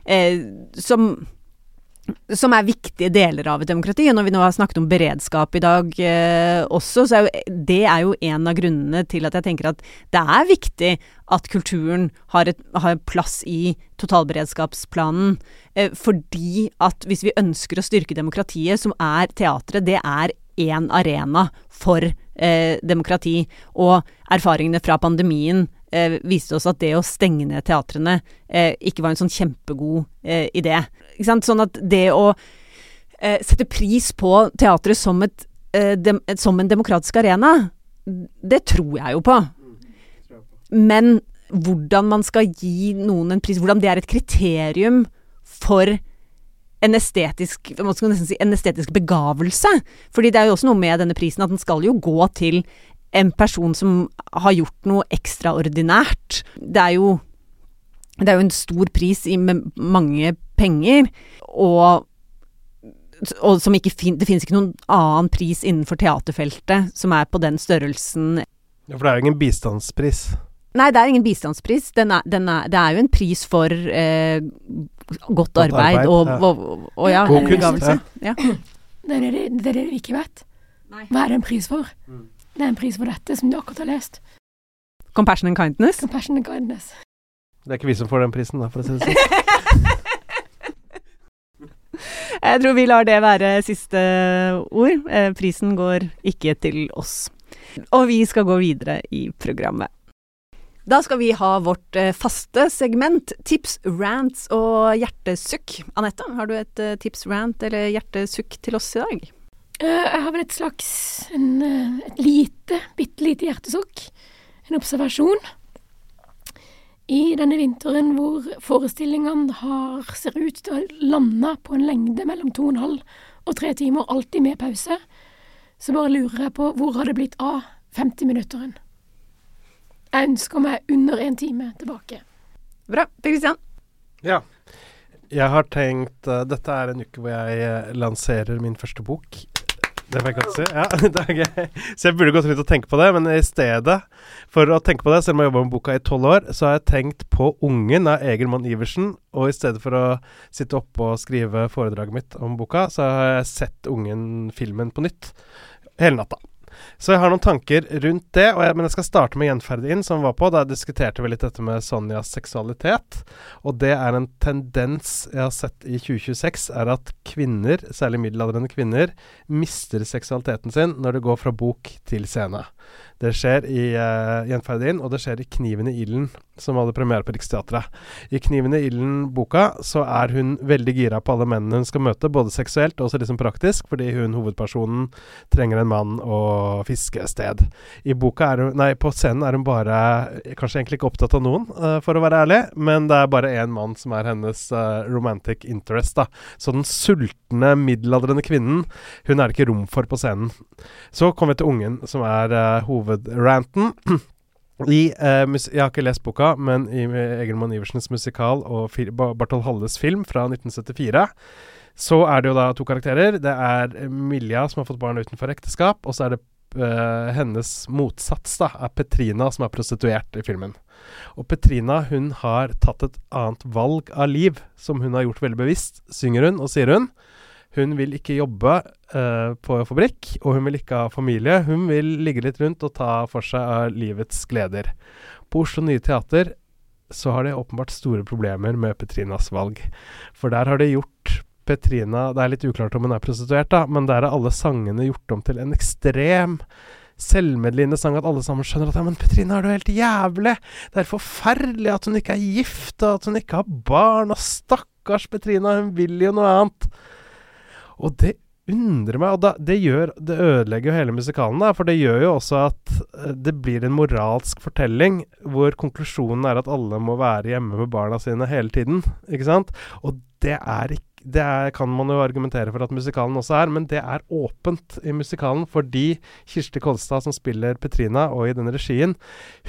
som er viktige deler av et demokrati. Og når vi nå har snakket om beredskap i dag også, så det er jo en av grunnene til at jeg tenker at det er viktig at kulturen har plass i totalberedskapsplanen, fordi at hvis vi ønsker å styrke demokratiet, som er teatret, det er en arena for demokrati. Og erfaringene fra pandemien viste oss at det å stenge ned teatrene ikke var en sånn kjempegod idé. Ikke sant? Sånn at det å sette pris på teatret som en demokratisk arena, det tror jeg jo på. Men hvordan man skal gi noen en pris, hvordan det er et kriterium for en estetisk, man skal nesten si, en estetisk begavelse. Fordi det er jo også noe med denne prisen at den skal jo gå til en person som har gjort noe ekstraordinært. Det er jo en stor pris med mange penger, og som ikke det finnes ikke noen annen pris innenfor teaterfeltet som er på den størrelsen. Ja, for det er jo ingen bistandspris. Nei, det er ingen bistandspris. Det er jo en pris for godt arbeid og ja, god kunst. Ja. Det er det vi ikke vet. Nei. Hva er det en pris for? Det er en pris for dette som du akkurat har lest. Compassion and kindness? Compassion and kindness. Det er ikke vi som får den prisen, da, for å si det sånn. Jeg tror vi lar det være siste ord. Prisen går ikke til oss. Og vi skal gå videre i programmet. Da skal vi ha vårt faste segment, tips, rants og hjertesukk. Anette, har du et tips, rant eller hjertesukk til oss i dag? Jeg har vel et slags, et bittelite hjertesukk. En observasjon. I denne vinteren hvor forestillingene ser ut til å lande på en lengde mellom 2,5 og 3 timer, alltid med pause, så bare lurer jeg på hvor har det blitt av 50-minutteren. Jeg ønsker meg under 1 time tilbake. Bra. Per Kristian? Ja. Jeg har tenkt, dette er en uke hvor jeg lanserer min første bok. Det var godt å si. Ja, det er gøy. Så jeg burde gått rundt og tenke på det, men i stedet for å tenke på det, selv om jeg jobbet med boka i 12 år, så har jeg tenkt på Ungen av Egil Monn-Iversen, og i stedet for å sitte oppe og skrive foredraget mitt om boka, så har jeg sett Ungen-filmen på nytt hele natta. Så jeg har noen tanker rundt det, men jeg skal starte med Gjenferd inn, som var på. Da diskuterte vi litt dette med Sonjas seksualitet, og det er en tendens jeg har sett i 2026, er at kvinner, særlig middelaldrende kvinner, mister seksualiteten sin når det går fra bok til scene. Det skjer i Gjenferd inn, og det skjer i Kniven i ilden, som hadde premiere på Riksteatret. I Kniven i ilden-boka så er hun veldig gira på alle mennene hun skal møte, både seksuelt og også liksom praktisk, fordi hun, hovedpersonen, trenger en mann og fiskested. På scenen er hun bare, kanskje egentlig ikke opptatt av noen, for å være ærlig, men det er bare en mann som er hennes romantic interest, da. Så den sultne, middelaldrende kvinnen, hun er det ikke rom for på scenen. Så kommer vi til Ungen, som er hovedranten. Jeg har ikke lest boka, men i Egil Monn-Iversens musikal og Bartol Halles film fra 1974, så er det jo da 2 karakterer. Det er Milja som har fått barn utenfor ekteskap, og så er det hennes motsats da, er Petrina som er prostituert i filmen. Og Petrina, hun har tatt et annet valg av liv, som hun har gjort veldig bevisst, synger hun og sier hun. Hun vil ikke jobbe på fabrikk, og hun vil ikke ha familie. Hun vil ligge litt rundt og ta for seg av livets gleder. På Oslo Nye Teater så har de åpenbart store problemer med Petrinas valg. For der har de gjort Petrina, det er litt uklart om hun er prostituert da, men der er alle sangene gjort om til en ekstrem selvmedlidende sang, at alle sammen skjønner at ja, men Petrina er jo helt jævlig. Det er forferdelig at hun ikke er gift, og at hun ikke har barn, og stakkars Petrina, hun vil jo noe annet. Og det undrer meg, og det ødelegger jo hele musikalen da, for det gjør jo også at det blir en moralsk fortelling, hvor konklusjonen er at alle må være hjemme med barna sine hele tiden, ikke sant? Og det kan man jo argumentere for at musikalen også er, men det er åpent i musikalen, fordi Kirsti Kolstad, som spiller Petrina, og i denne regien,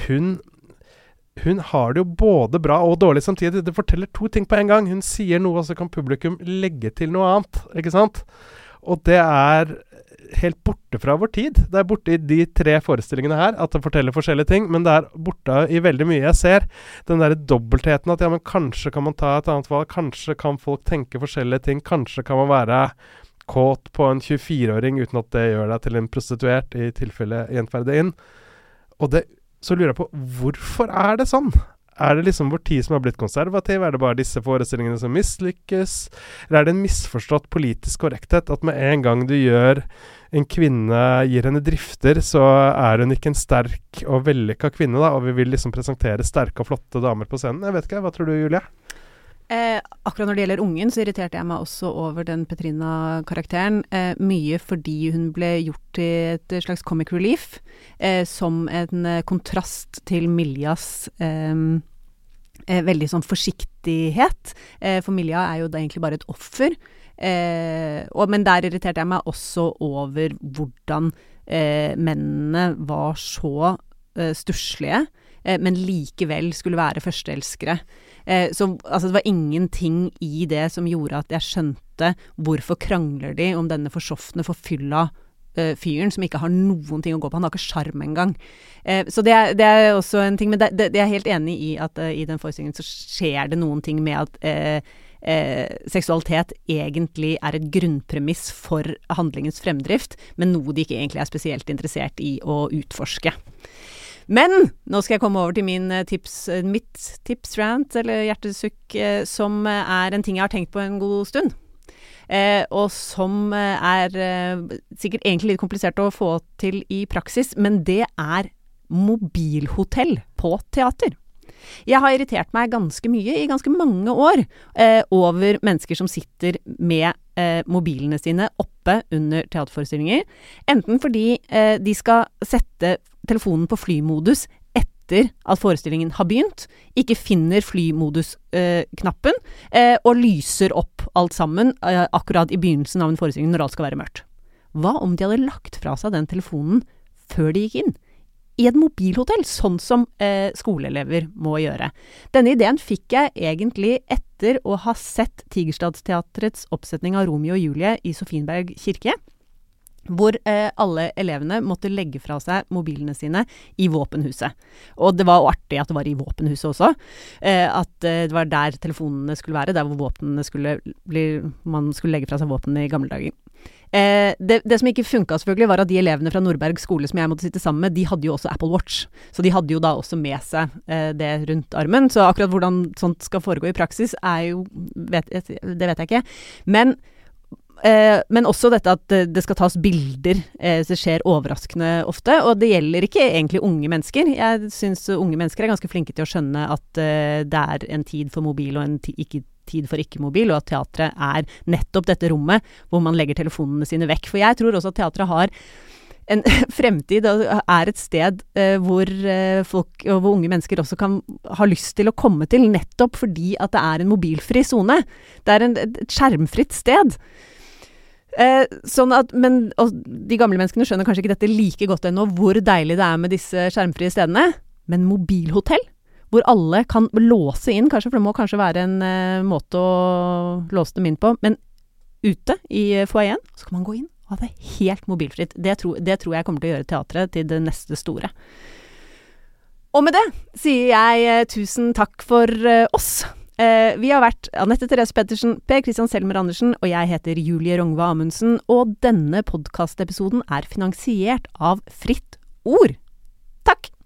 hun har det jo både bra og dårlig samtidig. Det forteller 2 ting på en gang. Hun sier noe, og så kan publikum legge til noe annet, ikke sant? Og det er helt borte fra vår tid. Det er borte i de 3 forestillingene her, at det forteller forskjellige ting, men det er borte i veldig mye jeg ser. Den der dobbeltheten at ja, men kanskje kan man ta et annet valg, kanskje kan folk tenke forskjellige ting, kanskje kan man være kåt på en 24-åring uten at det gjør deg til en prostituert, i tilfelle Gjenferd inn. Og så lurer jeg på, hvorfor er det sånn? Er det liksom vår tid som har blitt konservativ? Er det bare disse forestillingene som mislykkes? Eller er det en misforstått politisk korrekthet at med en gang du gjør en kvinne, gir henne drifter, så er hun ikke en sterk og vellykket kvinne da, og vi vil liksom presentere sterke og flotte damer på scenen? Jeg vet ikke, hva tror du, Julia? Akkurat når det gjelder Ungen, så irriterte jeg meg også over den Petrina-karakteren, mye fordi hun ble gjort til et slags comic relief, som en kontrast til Miljas veldig sånn forsiktighet, for Milja er jo da egentlig bare et offer, men der irriterte jeg meg også over hvordan mennene var så stusslige, men likevel skulle være førsteelskere. Så altså, det var ingenting i det som gjorde at jeg skjønte hvorfor krangler de om denne forsofne, forfylla fyren som ikke har noen ting å gå på. Han har ikke sjarm engang. Så det er også en ting, men det er jeg helt enig i at i den forestillingen så skjer det noen ting med at seksualitet egentlig er et grunnpremiss for handlingens fremdrift, men noe de ikke egentlig er spesielt interessert i å utforske. Men nå skal jeg komme over til mitt tipsrant, eller hjertesukk, som en ting jeg har tenkt på en god stund. Og som sikkert egentlig litt komplisert å få til i praksis, men det mobilhotell på teater. Jeg har irritert meg ganske mye i ganske mange år over mennesker som sitter med mobilene sine oppe under teaterforestillinger. Enten fordi de skal sette telefonen på flymodus etter at forestillingen har begynt, ikke finner flymodus-knappen og lyser opp alt sammen akkurat i begynnelsen av en forestilling når alt skal være mørkt. Hva om de hadde lagt fra seg den telefonen før de gikk inn? I et mobilhotell, sånn som skoleelever må gjøre. Denne ideen fikk jeg egentlig etter å ha sett Tigerstadsteatrets oppsetning av Romeo og Julie i Sofienberg kirke, hvor alle elevene måtte legge fra seg mobilene sine i våpenhuset. Og det var artig at det var i våpenhuset også, at det var der telefonene skulle være, der hvor våpnene man skulle legge fra seg våpnene i gamle dager. Det som ikke funket selvfølgelig var at de elevene fra Nordberg skole som jeg måtte sitte sammen med, de hadde jo også Apple Watch. Så de hadde jo da også med seg det rundt armen. Så akkurat hvordan sånt skal foregå i praksis det vet jeg ikke. Men også dette at det skal tas bilder, det skjer overraskende ofte, og det gjelder ikke egentlig unge mennesker. Jeg synes unge mennesker ganske flinke til å skjønne at det en tid for mobil og en tid for ikke-mobil, og at teatret nettopp dette rommet hvor man legger telefonene sine vekk. For jeg tror også at teatret har en fremtid, og et sted hvor folk og hvor unge mennesker også kan ha lyst til å komme til, nettopp fordi at det en mobilfri zone. Det et skjermfritt sted. Sånn at, og de gamle menneskene skjønner kanskje ikke dette like godt ennå, hvor deilig det med disse skjermfrie stedene, men mobilhotell, hvor alle kan låse inn, kanskje, for det må kanskje være en måte å låse dem inn på, men ute i foajeen, så kan man gå inn og ha det helt mobilfritt. Det tror jeg kommer til å gjøre teatret til det neste store. Og med det sier jeg tusen takk for oss. Vi har vært Anette Therese Pettersen, Per Christian Selmer Andersen, og jeg heter Julie Rongve Amundsen, og denne podcastepisoden finansiert av Fritt Ord. Takk!